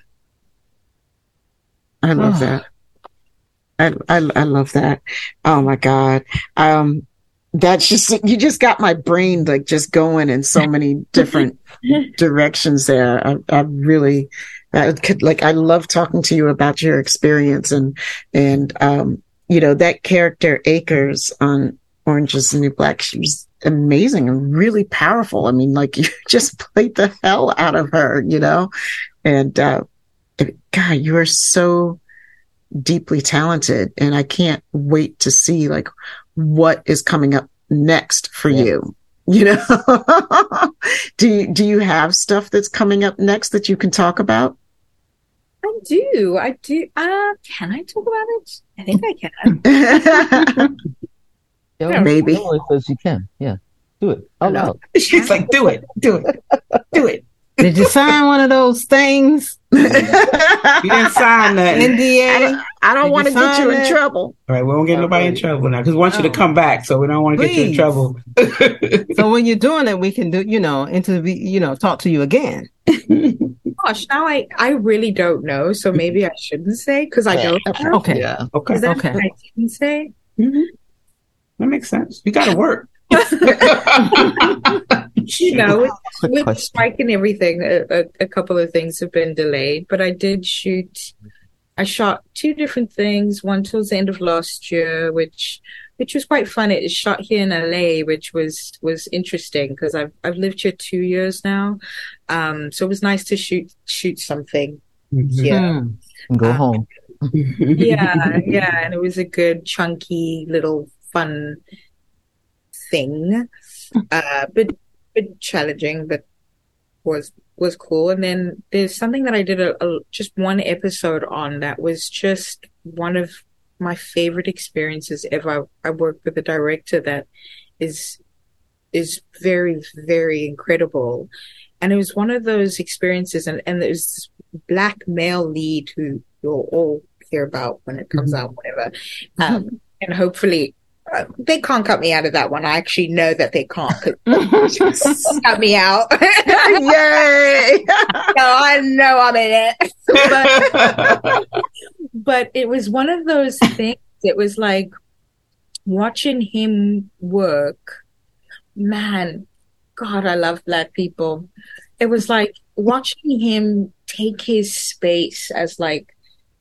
Speaker 2: I love oh. that. I, I I love that. Oh my God. Um, that's just, you just got my brain like just going in so many different directions there. I, I really, I could like, I love talking to you about your experience and, and, um, you know, that character Acres on Orange is the New Black, she was amazing and really powerful. I mean, like you just played the hell out of her, you know, and, uh, God, you are so deeply talented, and I can't wait to see like what is coming up next for yeah. you. You know, do you, do you have stuff that's coming up next that you can talk about?
Speaker 1: I do. I do. Uh, can I talk about it? I think I can.
Speaker 2: yeah, Maybe.
Speaker 4: Says you can. Yeah. Do it. Oh, no.
Speaker 5: She's like, do it. Do it. Do it.
Speaker 3: Did you sign one of those things?
Speaker 5: You didn't sign that.
Speaker 3: N D A?
Speaker 2: I don't, I don't want to get you in
Speaker 3: that?
Speaker 2: trouble.
Speaker 5: All right, we won't get nobody in trouble now because we want you to
Speaker 3: Oh.
Speaker 5: come back, so we don't want to get you in
Speaker 3: Please.
Speaker 5: trouble.
Speaker 3: So when you're doing it, we can do, you know, interview, you know, talk to you again.
Speaker 1: Gosh, now I, I really don't know, so maybe I shouldn't say because I don't know.
Speaker 3: Okay.
Speaker 4: Yeah.
Speaker 5: Okay,
Speaker 1: Is that
Speaker 3: Okay.
Speaker 1: what I didn't say?
Speaker 5: Mhm. That makes sense. You got to work.
Speaker 1: You know, with,
Speaker 4: Quick
Speaker 1: with
Speaker 4: question.
Speaker 1: strike and everything, a, a, a couple of things have been delayed, but I did shoot. I shot two different things. One towards the end of last year, which which was quite fun. It is shot here in L A, which was was interesting because I've I've lived here two years now, um, so it was nice to shoot shoot something here.
Speaker 3: Hmm.
Speaker 4: And go
Speaker 1: Uh,
Speaker 4: home.
Speaker 1: Yeah, yeah, and it was a good chunky little fun thing, uh, but but challenging, but was was cool. And then there's something that I did a, a just one episode on that was just one of my favorite experiences ever. I, I worked with a director that is is very very incredible, and it was one of those experiences. And and there's this black male lead who you'll all hear about when it comes out, whatever. Um, and hopefully. Uh, they can't cut me out of that one. I actually know that they can't cut me out.
Speaker 2: Yay!
Speaker 1: So I know I'm in it. but, but it was one of those things. It was like watching him work. Man, God, I love black people. It was like watching him take his space as like,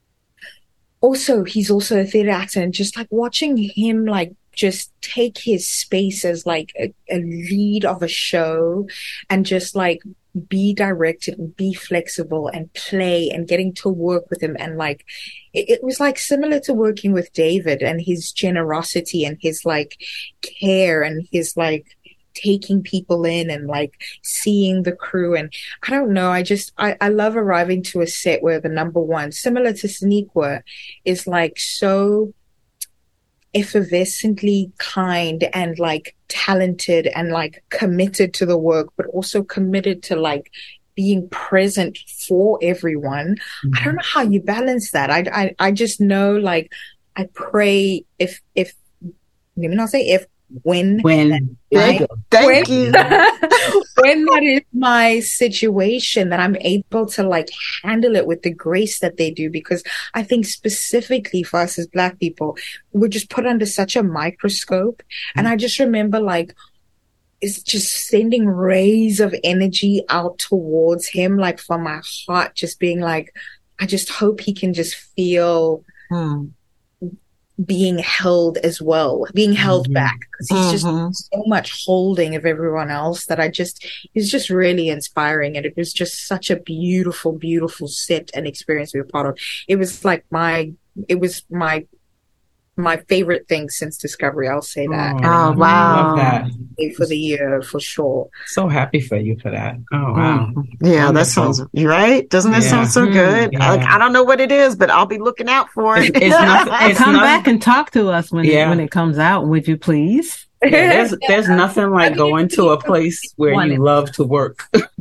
Speaker 1: also, he's also a theater actor, and just like watching him like just take his space as like a, a lead of a show and just like be directed and be flexible and play and getting to work with him. And like, it, it was like similar to working with David and his generosity and his like care and his like taking people in and like seeing the crew. And I don't know, I just I, I love arriving to a set where the number one, similar to Sonequa, is like so effervescently kind and like talented and like committed to the work, but also committed to like being present for everyone. Mm-hmm. I don't know how you balance that. I, I I just know, like, I pray if if let me not say if when
Speaker 5: when
Speaker 2: thank,
Speaker 1: I,
Speaker 2: thank
Speaker 1: when,
Speaker 2: you
Speaker 1: when that is my situation, that I'm able to like handle it with the grace that they do, because I think specifically for us as Black people, we're just put under such a microscope. Mm-hmm. And I just remember like it's just sending rays of energy out towards him, like from my heart, just being like, I just hope he can just feel
Speaker 3: Hmm.
Speaker 1: being held as well, being held mm-hmm. back, because he's
Speaker 3: Mm-hmm.
Speaker 1: just so much holding of everyone else that I just, he's just really inspiring. And it was just such a beautiful, beautiful set and experience we were part of. It was like my, it was my, my favorite thing since Discovery. I'll say that.
Speaker 2: Oh, oh wow.
Speaker 5: Love that.
Speaker 1: For the year, for sure.
Speaker 5: So happy for you for that. Oh, wow.
Speaker 2: Mm. Yeah, that sounds, you're right. Doesn't that yeah. sound so good? Yeah. Like, I don't know what it is, but I'll be looking out for it.
Speaker 5: It's, it's nothing, it's
Speaker 3: Come
Speaker 5: nothing,
Speaker 3: back and talk to us when, yeah. it, when it comes out, would you please?
Speaker 5: Yeah, there's, there's nothing like going to a place where you love to work.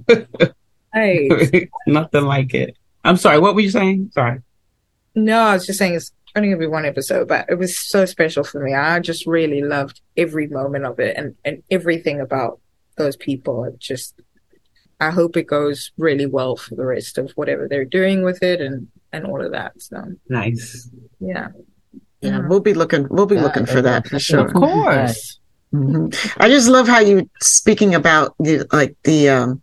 Speaker 1: Right.
Speaker 5: Nothing like it. I'm sorry, what were you saying? Sorry.
Speaker 1: No, I was just saying it's only gonna be one episode, but it was so special for me. I just really loved every moment of it and, and everything about those people. It just, I hope it goes really well for the rest of whatever they're doing with it and, and all of that. So
Speaker 5: nice.
Speaker 1: Yeah.
Speaker 2: Yeah, we'll be looking, we'll be yeah, looking for that for sure.
Speaker 3: Of course.
Speaker 2: Mm-hmm. I just love how you, speaking about the, like the, um,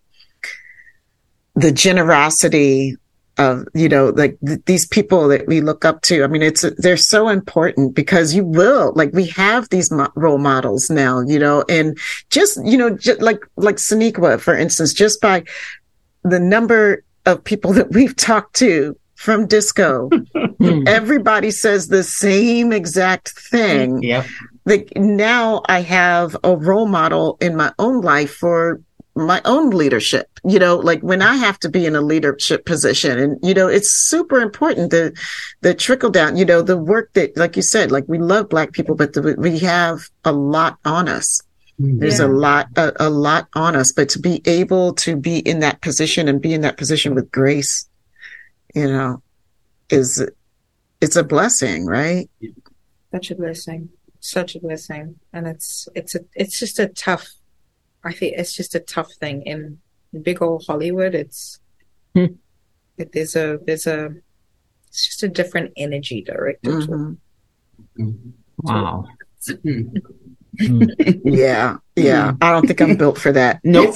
Speaker 2: the generosity of, you know, like th- these people that we look up to. I mean, it's, they're so important because you will, like, we have these mo- role models now, you know, and just, you know, just like, like Sonequa, for instance, just by the number of people that we've talked to from disco, everybody says the same exact thing.
Speaker 5: Yep.
Speaker 2: Like, now I have a role model in my own life for my own leadership, you know, like when I have to be in a leadership position, and, you know, it's super important, the, the trickle down, you know, the work that, like you said, like we love Black people, but the, we have a lot on us. There's
Speaker 1: Yeah.
Speaker 2: a lot, a, a lot on us, but to be able to be in that position and be in that position with grace, you know, is, it's a blessing, right?
Speaker 1: Such a blessing. Such a blessing. And it's, it's a, it's just a tough, I think it's just a tough thing in big old Hollywood. It's,
Speaker 3: Hmm.
Speaker 1: it, there's a, there's a, it's just a different energy directed to it.
Speaker 2: Mm-hmm.
Speaker 3: Wow.
Speaker 2: Yeah. Yeah. I don't think I'm built for that.
Speaker 5: Nope.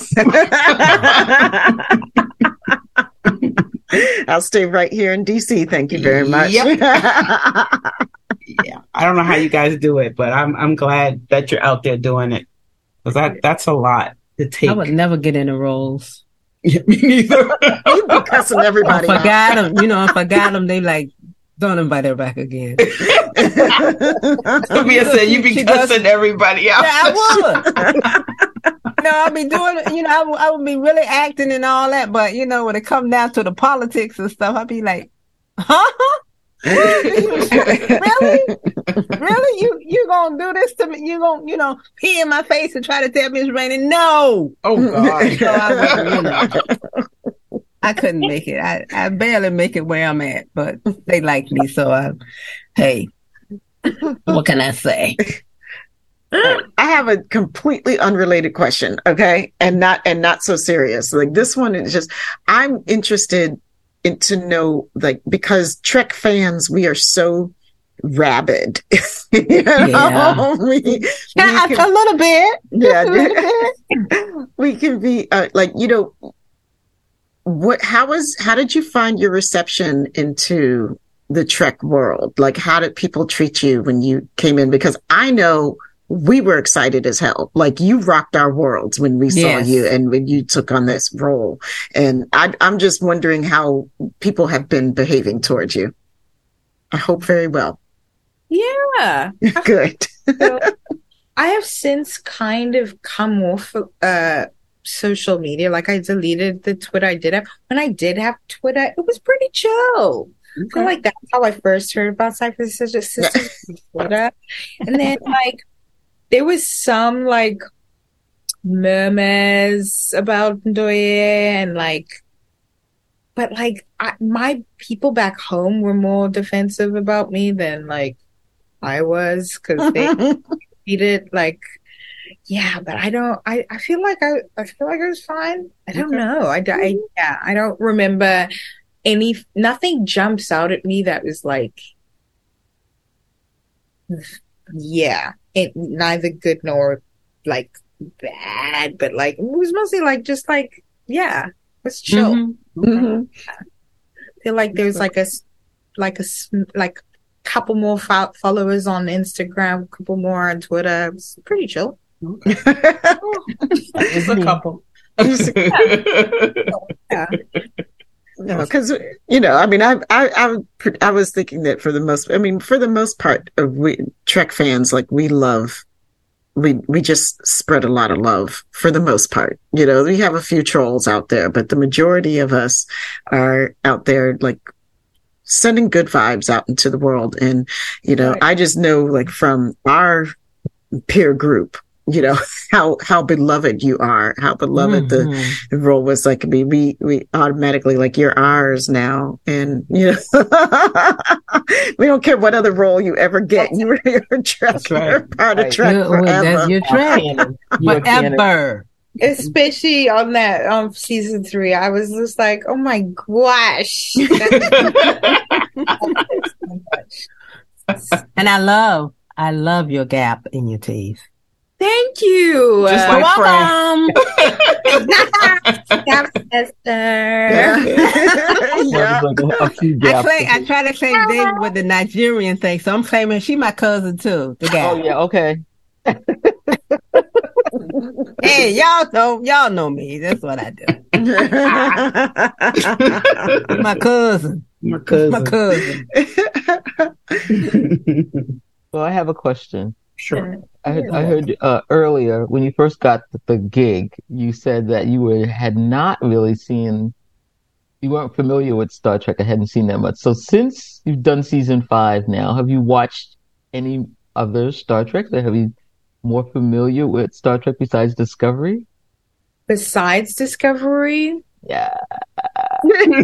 Speaker 2: I'll stay right here in D C. Thank you very much.
Speaker 5: Yep. Yeah, I don't know how you guys do it, but I'm I'm glad that you're out there doing it, because that that's a lot to take.
Speaker 3: I would never get into roles.
Speaker 5: Yeah, me neither.
Speaker 2: You'd be cussing everybody
Speaker 3: If I
Speaker 2: out.
Speaker 3: got them, you know, if I got them, they like, don't invite her back again.
Speaker 5: Sophia said you be
Speaker 3: She
Speaker 5: cussing everybody out.
Speaker 3: Yeah, I would. You know, I'd be doing, you know, I, would- I would be really acting and all that, but you know, when it comes down to the politics and stuff, I'd be like, huh? Really? Really? You you gonna do this to me? You gonna, you know, pee in my face and try to tell me it's raining? No.
Speaker 5: Oh God.
Speaker 3: So I wouldn't, you know. I couldn't make it. I, I barely make it where I'm at, but they like me, so I, hey, what can I say?
Speaker 2: I have a completely unrelated question, okay? And not and not so serious. Like this one is just I'm interested in to know, like, because Trek fans, we are so rabid. You know?
Speaker 3: Yeah.
Speaker 2: we, we
Speaker 3: Yeah,
Speaker 2: can-
Speaker 3: a little bit.
Speaker 2: yeah,
Speaker 3: A little bit.
Speaker 2: we can be uh, like, you know, what how was how did you find your reception into the Trek world? Like, how did people treat you when you came in? Because I know we were excited as hell. Like, you rocked our worlds when we saw
Speaker 3: Yes.
Speaker 2: you and when you took on this role. And I, I'm just wondering how people have been behaving towards you. I hope very well.
Speaker 1: Yeah.
Speaker 2: Good.
Speaker 1: So, I have since kind of come off uh social media. Like, I deleted the Twitter I did have. When I did have Twitter, it was pretty chill. I feel like that's how I first heard about Cypher Sisters, Sisters on Twitter. And then, like, there was some, like, murmurs about Ndoye and, like, but, like, I, my people back home were more defensive about me than, like, I was, because they treated, like, yeah, but I don't, I, I feel like I, I feel like I was fine. I don't
Speaker 5: Okay.
Speaker 1: know. I, I, yeah, I don't remember any, nothing jumps out at me that was like, yeah, it, neither good nor like bad, but like, it was mostly like, just like, yeah, it's chill.
Speaker 3: Mhm.
Speaker 2: Mhm.
Speaker 1: I feel like there's like a, s- like a, s- like couple more fo- followers on Instagram, couple more on Twitter. It's pretty chill.
Speaker 5: It's a couple.
Speaker 1: Yeah.
Speaker 2: No, because you know, I mean, I, I, I, I was thinking that for the most, I mean, for the most part, of we Trek fans, like, we love, we we just spread a lot of love for the most part. You know, we have a few trolls out there, but the majority of us are out there, like, sending good vibes out into the world. And you know,
Speaker 1: Right.
Speaker 2: I just know, like, from our peer group, you know, how how beloved you are, how beloved the
Speaker 3: Mhm.
Speaker 2: the role was. Like, we we we automatically, like, you're ours now, and you know, we don't care what other role you ever get. You were you're a Trek,
Speaker 5: That's right.
Speaker 2: you're part of
Speaker 4: Right.
Speaker 2: Trek
Speaker 3: You're- well,
Speaker 2: forever.
Speaker 3: that's your Trek.
Speaker 4: You're a canon.
Speaker 3: Forever.
Speaker 1: Especially on that um season three, I was just like, oh my gosh.
Speaker 3: And I love, I love your gap in your teeth.
Speaker 1: Thank you.
Speaker 5: Just
Speaker 1: Uh,
Speaker 5: like Frank.
Speaker 1: Stop, sister.
Speaker 2: Yeah.
Speaker 4: Yeah, like a, a few
Speaker 3: I
Speaker 4: gaps.
Speaker 3: claim, I try to claim David with the Nigerian thing, so I'm claiming she my cousin too. The gap.
Speaker 4: Oh yeah, okay.
Speaker 3: Hey, y'all know, y'all know me. That's what I do. You're my cousin.
Speaker 5: My
Speaker 3: My
Speaker 5: cousin.
Speaker 3: cousin.
Speaker 4: So I have a question.
Speaker 5: Sure.
Speaker 4: I heard, I heard uh, earlier when you first got the, the gig, you said that you were had not really seen, you weren't familiar with Star Trek. I hadn't seen that much. So since you've done season five now, have you watched any other Star Trek? Or have you more familiar with Star Trek besides Discovery?
Speaker 1: Besides Discovery?
Speaker 4: Yeah.
Speaker 2: Yo,
Speaker 1: Do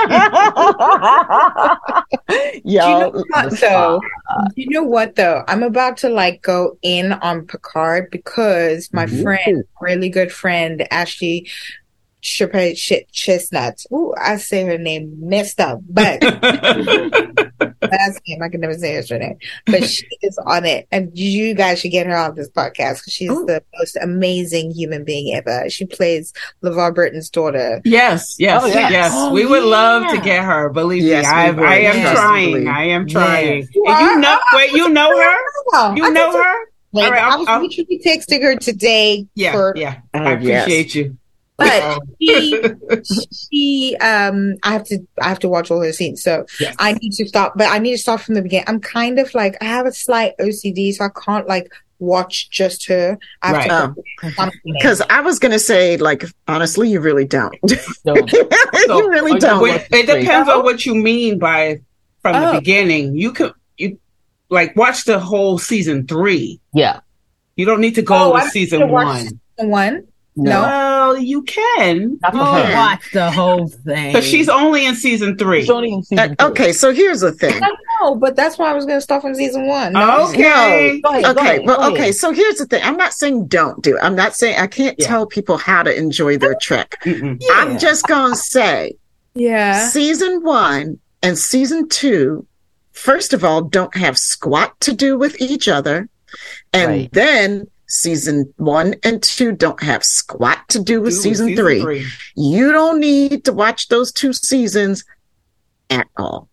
Speaker 1: you know what though? Do you know what though? I'm about to like go in on Picard because my
Speaker 4: Ooh.
Speaker 1: friend, really good friend, Ashley Chappelle Ch- Chestnut. Ooh, I say her name messed up, but last name I can never say her name. But she is on it, and you guys should get her on this podcast because she's
Speaker 2: Ooh.
Speaker 1: the most amazing human being ever. She plays LeVar Burton's daughter.
Speaker 5: Yes, yes,
Speaker 4: Oh, yeah.
Speaker 5: yes.
Speaker 3: Oh,
Speaker 5: we would
Speaker 3: yeah.
Speaker 5: love to get her. Believe
Speaker 2: Yes,
Speaker 5: me,
Speaker 2: we
Speaker 5: I,
Speaker 2: would.
Speaker 5: I am
Speaker 3: Yes.
Speaker 5: trying. I am trying.
Speaker 3: Yes.
Speaker 5: And you know, wait, you know her?
Speaker 1: Wow.
Speaker 5: You
Speaker 1: I
Speaker 5: know
Speaker 1: can-
Speaker 5: her?
Speaker 1: Like,
Speaker 5: All right,
Speaker 1: I
Speaker 5: I'll-
Speaker 1: was
Speaker 5: I'll-
Speaker 1: literally texting her today.
Speaker 5: Yeah,
Speaker 1: for,
Speaker 5: yeah.
Speaker 2: Oh,
Speaker 5: I
Speaker 2: yes.
Speaker 5: appreciate you.
Speaker 1: But she, she, um, I have to, I have to watch all her scenes, so
Speaker 5: Yes.
Speaker 1: I need to start. But I need to start from the beginning. I'm kind of like I have a slight O C D, so I can't like watch just her. I have
Speaker 5: Right.
Speaker 1: to
Speaker 2: Um,
Speaker 1: watch something.
Speaker 2: Because I was going to say, like, honestly, you really don't.
Speaker 4: No.
Speaker 2: you really
Speaker 4: Oh,
Speaker 2: don't.
Speaker 5: Wait, it depends on what you mean by from the
Speaker 1: Oh.
Speaker 5: beginning. You could you like watch the whole season three.
Speaker 4: Yeah.
Speaker 5: You don't need to go
Speaker 1: Oh,
Speaker 5: to
Speaker 1: I need
Speaker 5: season
Speaker 1: to watch
Speaker 5: one.
Speaker 1: season one.
Speaker 4: No.
Speaker 1: No.
Speaker 5: Well, you can
Speaker 4: Not for
Speaker 3: Oh,
Speaker 4: her.
Speaker 3: watch the whole thing.
Speaker 5: because she's only in season three.
Speaker 4: She's only in
Speaker 2: Uh,
Speaker 4: season two.
Speaker 2: okay, so here's the thing.
Speaker 1: I know, but that's why I was going to start from season one. No.
Speaker 5: Okay.
Speaker 4: Go ahead, go
Speaker 2: Okay,
Speaker 4: ahead,
Speaker 2: well,
Speaker 4: go
Speaker 2: okay,
Speaker 4: ahead.
Speaker 2: so here's the thing. I'm not saying don't do it. I'm not saying I can't
Speaker 5: Yeah.
Speaker 2: tell people how to enjoy their Trek.
Speaker 5: Mm-mm.
Speaker 3: Yeah.
Speaker 2: I'm just going to say
Speaker 1: Yeah.
Speaker 2: season one and season two, first of all, don't have squat to do with each other. And
Speaker 4: Right.
Speaker 2: then season one and two don't have squat to do with
Speaker 5: Do
Speaker 2: season, three. You don't need to watch those two seasons at all.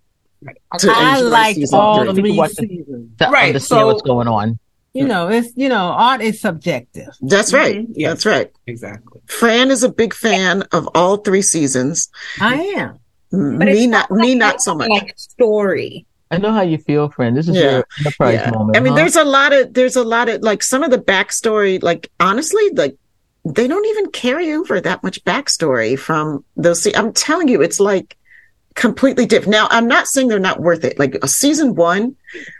Speaker 2: to
Speaker 3: I
Speaker 2: enjoy
Speaker 3: like
Speaker 2: season
Speaker 3: all
Speaker 2: three.
Speaker 3: three
Speaker 4: Watch the-
Speaker 3: seasons.
Speaker 4: To
Speaker 5: Right,
Speaker 4: understand
Speaker 5: so-
Speaker 4: what's going on.
Speaker 3: You know, it's you know, art is subjective.
Speaker 2: That's right.
Speaker 5: Mhm. Yes.
Speaker 2: That's right.
Speaker 5: Exactly.
Speaker 2: Fran is a big fan of all three seasons.
Speaker 3: I am.
Speaker 2: M-
Speaker 1: But
Speaker 2: me
Speaker 1: it's
Speaker 2: not, me not so much.
Speaker 1: Like story.
Speaker 4: I know how you feel, friend. This is
Speaker 2: Yeah.
Speaker 4: your enterprise
Speaker 2: Yeah.
Speaker 4: moment.
Speaker 2: I mean,
Speaker 4: huh?
Speaker 2: there's a lot of there's a lot of like some of the backstory. Like honestly, like they don't even carry over that much backstory from those. Se- I'm telling you, it's like completely different. Now, I'm not saying they're not worth it. Like a season one,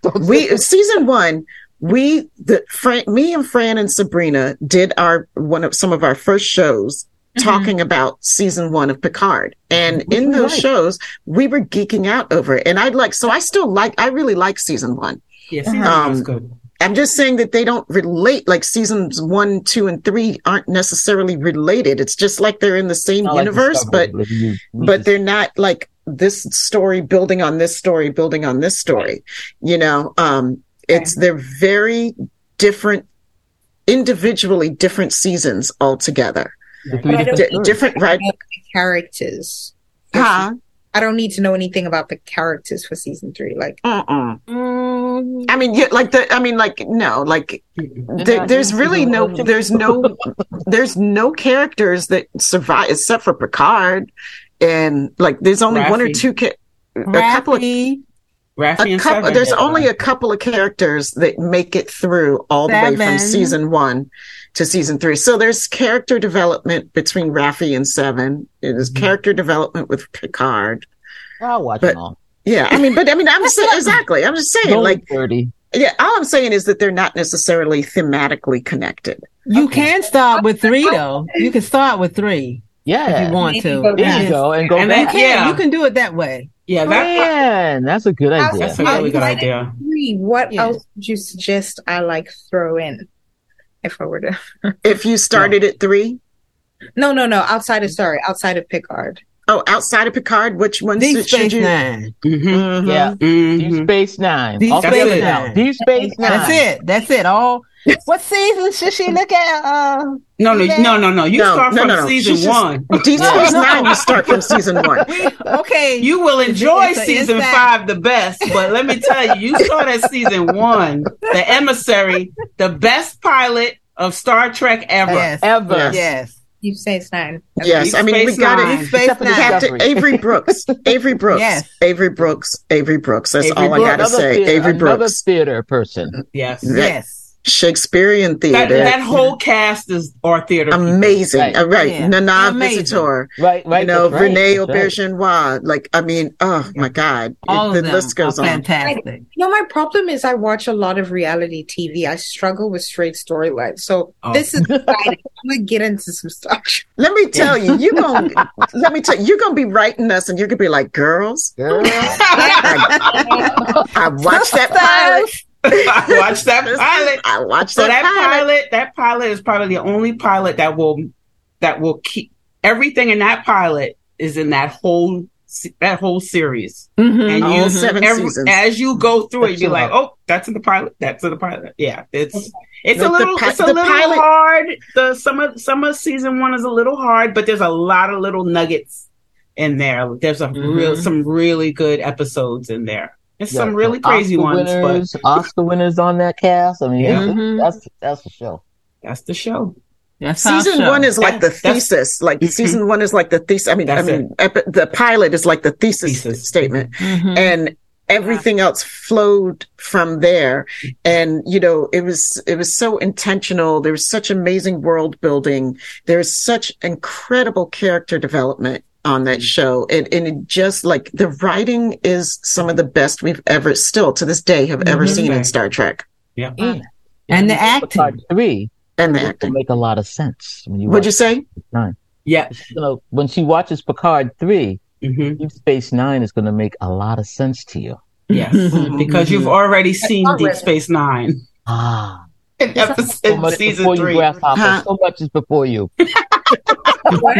Speaker 2: we season one. We the Fran, me and Fran and Sabrina did our one of some of our first shows
Speaker 1: Mhm.
Speaker 2: talking about season one of Picard. And
Speaker 4: Which
Speaker 2: in
Speaker 4: we
Speaker 2: those
Speaker 4: like.
Speaker 2: shows, we were geeking out over it. And I'd like, so I still like, I really like season one.
Speaker 5: Yeah, season
Speaker 2: Um,
Speaker 5: one was good.
Speaker 2: I'm just saying that they don't relate, like seasons one, two, and three aren't necessarily related. It's just like they're in the same
Speaker 4: I like
Speaker 2: universe, but,
Speaker 4: Discovery, you- you
Speaker 2: but
Speaker 4: just-
Speaker 2: they're not like this story building on this story, building on this story. You know, um, it's, they're very different, individually different seasons altogether.
Speaker 4: the three
Speaker 1: But I
Speaker 4: different
Speaker 2: D-
Speaker 4: stories.
Speaker 2: different, right?
Speaker 1: The characters.
Speaker 2: Huh?
Speaker 1: I don't need to know anything about the characters for season three. Like,
Speaker 2: Uh-uh.
Speaker 3: Mm,
Speaker 2: I mean, yeah, like the, I mean, like, no, like, there, there's really no, there's no, there's no characters that survive except for Picard, and like, there's only one or
Speaker 5: Raffi.
Speaker 2: two, ca- a couple of,
Speaker 3: Raffi,
Speaker 5: Raffi
Speaker 2: a
Speaker 5: and
Speaker 2: couple.
Speaker 5: Seven.
Speaker 2: There's only a couple of characters that make it through all the way from
Speaker 3: Seven.
Speaker 2: season one to season three. So there's character development between Raffi and Seven. There's
Speaker 5: Mhm.
Speaker 2: character development with Picard.
Speaker 4: I'll watch
Speaker 2: but-
Speaker 4: them all.
Speaker 2: Yeah, I mean, but I mean, I'm saying exactly. I'm just saying,
Speaker 4: Only
Speaker 2: like,
Speaker 4: thirty.
Speaker 2: yeah, all I'm saying is that they're not necessarily thematically connected.
Speaker 3: you
Speaker 5: Okay.
Speaker 3: can start with three though. You can start with three
Speaker 4: Yeah.
Speaker 3: if you want
Speaker 1: Maybe
Speaker 3: to.
Speaker 1: go
Speaker 4: There
Speaker 3: And
Speaker 4: you go. And go
Speaker 5: And
Speaker 3: You
Speaker 4: back.
Speaker 5: then-
Speaker 3: can.
Speaker 5: Yeah.
Speaker 3: You can do it that way.
Speaker 5: Yeah, that,
Speaker 4: Man, that's a good idea.
Speaker 5: that's a
Speaker 3: Yeah,
Speaker 5: really
Speaker 3: you
Speaker 5: good
Speaker 3: can-
Speaker 5: idea.
Speaker 1: three, what
Speaker 3: Yeah.
Speaker 1: else would you suggest I like throw in if I were to?
Speaker 2: If you started at three,
Speaker 1: No, no, no. Outside of sorry, outside of Picard.
Speaker 2: oh, outside of Picard, which ones
Speaker 3: Deep
Speaker 2: should
Speaker 3: Space
Speaker 2: you?
Speaker 3: Nine.
Speaker 5: Mm-hmm.
Speaker 2: Mhm.
Speaker 4: Yeah.
Speaker 5: Mm-hmm.
Speaker 4: Deep Space Nine.
Speaker 3: Deep
Speaker 4: I'll
Speaker 5: Space
Speaker 4: fill it
Speaker 3: Nine.
Speaker 4: out. Deep Space Nine.
Speaker 3: That's it. That's it. All. What season should she look at? Uh,
Speaker 5: No, no,
Speaker 3: Yeah.
Speaker 5: no, no, no. You
Speaker 2: No,
Speaker 5: start
Speaker 2: no,
Speaker 5: from
Speaker 2: no, no.
Speaker 5: season
Speaker 2: She's just-
Speaker 5: one.
Speaker 2: Deep
Speaker 3: No,
Speaker 2: Space
Speaker 3: no.
Speaker 2: Nine, you start from season one.
Speaker 3: we, okay.
Speaker 5: You will
Speaker 3: It's-
Speaker 5: enjoy
Speaker 3: it's a-
Speaker 5: season
Speaker 3: it's that-
Speaker 5: five the best, but let me tell you, you start at season one, The Emissary, the best pilot of Star Trek ever.
Speaker 3: Yes.
Speaker 4: Ever.
Speaker 2: Yes.
Speaker 3: Yes.
Speaker 1: Deep Space Nine.
Speaker 2: Yes,
Speaker 5: Deep
Speaker 2: I mean, we
Speaker 5: Space
Speaker 2: got
Speaker 5: Nine.
Speaker 2: it.
Speaker 3: Space
Speaker 4: Except for
Speaker 3: Nine.
Speaker 2: Captain
Speaker 4: Discovery.
Speaker 2: Avery Brooks. Avery Brooks.
Speaker 3: Yes.
Speaker 2: Avery Brooks. Avery Brooks. That's
Speaker 5: Avery
Speaker 2: all I
Speaker 5: Brooks.
Speaker 2: gotta
Speaker 4: Another
Speaker 2: say.
Speaker 4: theater,
Speaker 2: Avery
Speaker 4: another
Speaker 2: Brooks.
Speaker 4: theater person.
Speaker 5: Yes.
Speaker 2: Right.
Speaker 3: Yes.
Speaker 2: Shakespearean
Speaker 5: That,
Speaker 2: theater.
Speaker 5: that whole cast is our theater.
Speaker 2: Amazing.
Speaker 4: Right.
Speaker 2: Uh, right.
Speaker 3: Yeah.
Speaker 2: Nana
Speaker 3: Amazing.
Speaker 2: Visitor.
Speaker 4: Right, right.
Speaker 2: You know,
Speaker 4: that's right,
Speaker 2: Renee
Speaker 4: that's right.
Speaker 2: Aubergenois. Like, I mean, oh my God.
Speaker 3: All
Speaker 2: It-
Speaker 3: of
Speaker 2: the
Speaker 3: them
Speaker 2: list goes
Speaker 3: are
Speaker 2: on.
Speaker 3: fantastic.
Speaker 1: You know, my problem is I watch a lot of reality T V. I struggle with straight storylines. So
Speaker 5: Oh.
Speaker 1: this is exciting. I'm going to get into some stuff.
Speaker 2: Let me tell you, you going let me tell you, you're gonna be writing us and you're gonna be like, girls,
Speaker 4: Girl.
Speaker 2: I, I watched that pilot.
Speaker 5: I watched that pilot.
Speaker 2: I watched
Speaker 5: So
Speaker 2: that,
Speaker 5: that
Speaker 2: pilot.
Speaker 5: pilot, that pilot is probably the only pilot that will that will keep everything in that pilot is in that whole se- that whole series.
Speaker 3: Mhm.
Speaker 5: And
Speaker 2: All
Speaker 5: you
Speaker 2: seven
Speaker 5: every,
Speaker 2: seasons.
Speaker 5: as you go through it,
Speaker 4: That's
Speaker 5: you're
Speaker 4: true.
Speaker 5: like, oh, that's in the pilot. That's in the pilot. Yeah, it's it's
Speaker 2: Like
Speaker 5: a
Speaker 2: the
Speaker 5: little
Speaker 2: pi-
Speaker 5: it's a
Speaker 2: the
Speaker 5: little
Speaker 2: pilot-
Speaker 5: hard. The some of some of season one is a little hard, but there's a lot of little nuggets in there. There's a real
Speaker 3: Mhm.
Speaker 5: some really good episodes in there. There's
Speaker 4: Yeah,
Speaker 5: some really crazy
Speaker 4: Oscar
Speaker 5: ones, but
Speaker 4: winners, Oscar winners on that cast. I mean,
Speaker 5: Yeah.
Speaker 4: it's-
Speaker 3: Mhm.
Speaker 4: that's that's the show.
Speaker 5: that's the show.
Speaker 3: That's our
Speaker 2: Season
Speaker 3: show.
Speaker 2: one is like the
Speaker 5: That's- that's-
Speaker 2: thesis. Like
Speaker 5: Mhm.
Speaker 2: season one is like the thesis. I mean, I
Speaker 5: That's
Speaker 2: mean, epi- the pilot is like the thesis,
Speaker 5: Thesis.
Speaker 2: statement,
Speaker 3: Mhm.
Speaker 2: and everything else flowed from there. And you know, it was it was so intentional. There was such amazing world building. There's such incredible character development on that show, and and it just like the writing is some of the best we've ever, still to this day, have ever
Speaker 3: Mhm.
Speaker 2: seen in Star Trek.
Speaker 5: Yeah.
Speaker 4: Mm.
Speaker 3: And the
Speaker 4: Picard
Speaker 3: acting.
Speaker 4: three
Speaker 2: And the
Speaker 4: will
Speaker 2: acting.
Speaker 4: make a lot of sense when you
Speaker 2: What'd
Speaker 4: watch
Speaker 2: you say?
Speaker 4: nine.
Speaker 5: Yeah.
Speaker 4: You know, when she watches Picard three,
Speaker 5: hmm
Speaker 4: Deep Space Nine is going to make a lot of sense to you.
Speaker 5: Yes.
Speaker 2: Mhm.
Speaker 5: Because you've already seen
Speaker 1: not
Speaker 5: Deep
Speaker 1: ready.
Speaker 5: Space Nine
Speaker 4: Ah,
Speaker 5: in, episode,
Speaker 4: so
Speaker 5: in
Speaker 4: much
Speaker 5: season
Speaker 4: before
Speaker 5: three.
Speaker 4: you, Grasshopper.
Speaker 2: Huh?
Speaker 4: So much is before you.
Speaker 1: What?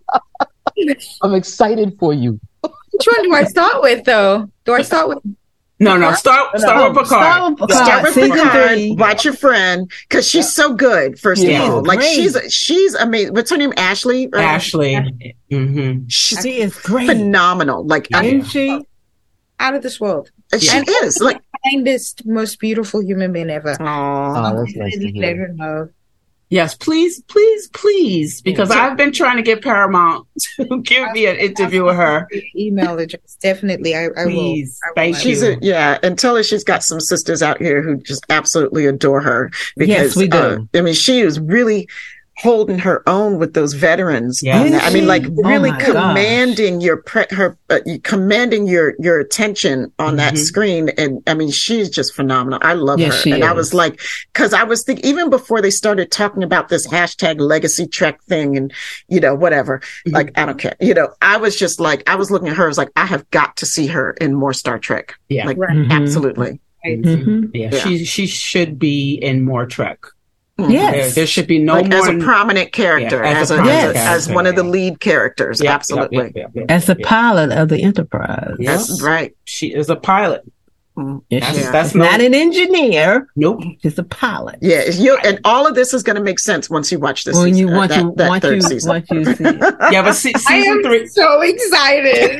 Speaker 4: I'm excited for you.
Speaker 1: Which one do I start with, though? Do I start with?
Speaker 5: No, no, start
Speaker 4: No,
Speaker 5: start
Speaker 4: no.
Speaker 5: with Picard.
Speaker 3: Start with Picard.
Speaker 2: Start with
Speaker 3: Season
Speaker 2: Picard,
Speaker 3: three.
Speaker 2: watch your friend, because she's so good, first
Speaker 4: Yeah.
Speaker 2: of all. Like,
Speaker 3: Great.
Speaker 2: she's she's amazing. What's her name? Ashley? right?
Speaker 5: Ashley. hmm
Speaker 2: She's
Speaker 3: She is great.
Speaker 2: phenomenal. Like, I-
Speaker 3: Isn't she?
Speaker 1: Out of this world.
Speaker 2: she
Speaker 5: Yeah.
Speaker 2: is. Like,
Speaker 1: Kindest, most beautiful human being ever.
Speaker 2: aw.
Speaker 4: Oh, that's nice to
Speaker 1: Let
Speaker 4: hear.
Speaker 1: her know.
Speaker 5: Yes, please, please, please, because I've been trying to get Paramount to give me an interview with her.
Speaker 1: Email address. Definitely. I, I will.
Speaker 5: Please.
Speaker 1: I will.
Speaker 5: Thank
Speaker 2: She's
Speaker 5: you.
Speaker 2: a, yeah, and tell her she's got some sisters out here who just absolutely adore her. Because,
Speaker 3: Yes, we do.
Speaker 2: uh, I mean, she is really holding her own with those veterans.
Speaker 5: Yeah.
Speaker 2: And, I mean, like
Speaker 3: Oh
Speaker 2: really
Speaker 3: my gosh.
Speaker 2: commanding your pre- her uh, commanding your your attention on that
Speaker 5: Mhm.
Speaker 2: screen. And I mean, she's just phenomenal. I love
Speaker 3: Yes,
Speaker 2: her.
Speaker 3: she
Speaker 2: and I
Speaker 3: is.
Speaker 2: was like, because I was thinking even before they started talking about this hashtag Legacy Trek thing, and you know whatever,
Speaker 5: Mhm.
Speaker 2: like I don't care. You know, I was just like, I was looking at her. I was like, I have got to see her in more Star Trek.
Speaker 5: Yeah.
Speaker 2: Like
Speaker 1: Right.
Speaker 3: Mhm.
Speaker 2: absolutely.
Speaker 1: Right.
Speaker 3: Mhm.
Speaker 5: Yeah,
Speaker 2: Yeah.
Speaker 5: she she should be in more Trek.
Speaker 2: Mhm.
Speaker 3: Yes.
Speaker 5: There, there should be no
Speaker 2: like
Speaker 5: more
Speaker 2: as a prominent character,
Speaker 5: Yeah,
Speaker 2: as,
Speaker 5: as
Speaker 2: a,
Speaker 5: a
Speaker 2: as,
Speaker 3: prominent
Speaker 2: a- as
Speaker 5: character,
Speaker 2: one of the
Speaker 5: yeah.
Speaker 2: lead characters.
Speaker 5: Yeah,
Speaker 2: Absolutely.
Speaker 5: yeah, yeah, yeah,
Speaker 3: As the
Speaker 5: yeah.
Speaker 3: pilot of the Enterprise.
Speaker 5: Yeah.
Speaker 2: That's right.
Speaker 5: She is a pilot.
Speaker 2: Mm.
Speaker 3: Yes,
Speaker 5: That's,
Speaker 3: she-
Speaker 2: Yeah.
Speaker 5: that's
Speaker 3: She's
Speaker 5: no,
Speaker 3: not an engineer.
Speaker 5: nope.
Speaker 3: She's a pilot.
Speaker 2: Yeah, you and all of this is going to make sense once you watch this.
Speaker 3: When
Speaker 2: season,
Speaker 3: you
Speaker 2: uh,
Speaker 3: once
Speaker 2: that,
Speaker 3: you
Speaker 2: that
Speaker 3: once
Speaker 2: third
Speaker 3: you
Speaker 2: season.
Speaker 3: once you see it.
Speaker 5: Yeah, but se-
Speaker 1: I
Speaker 5: season
Speaker 1: am
Speaker 5: three.
Speaker 1: so excited.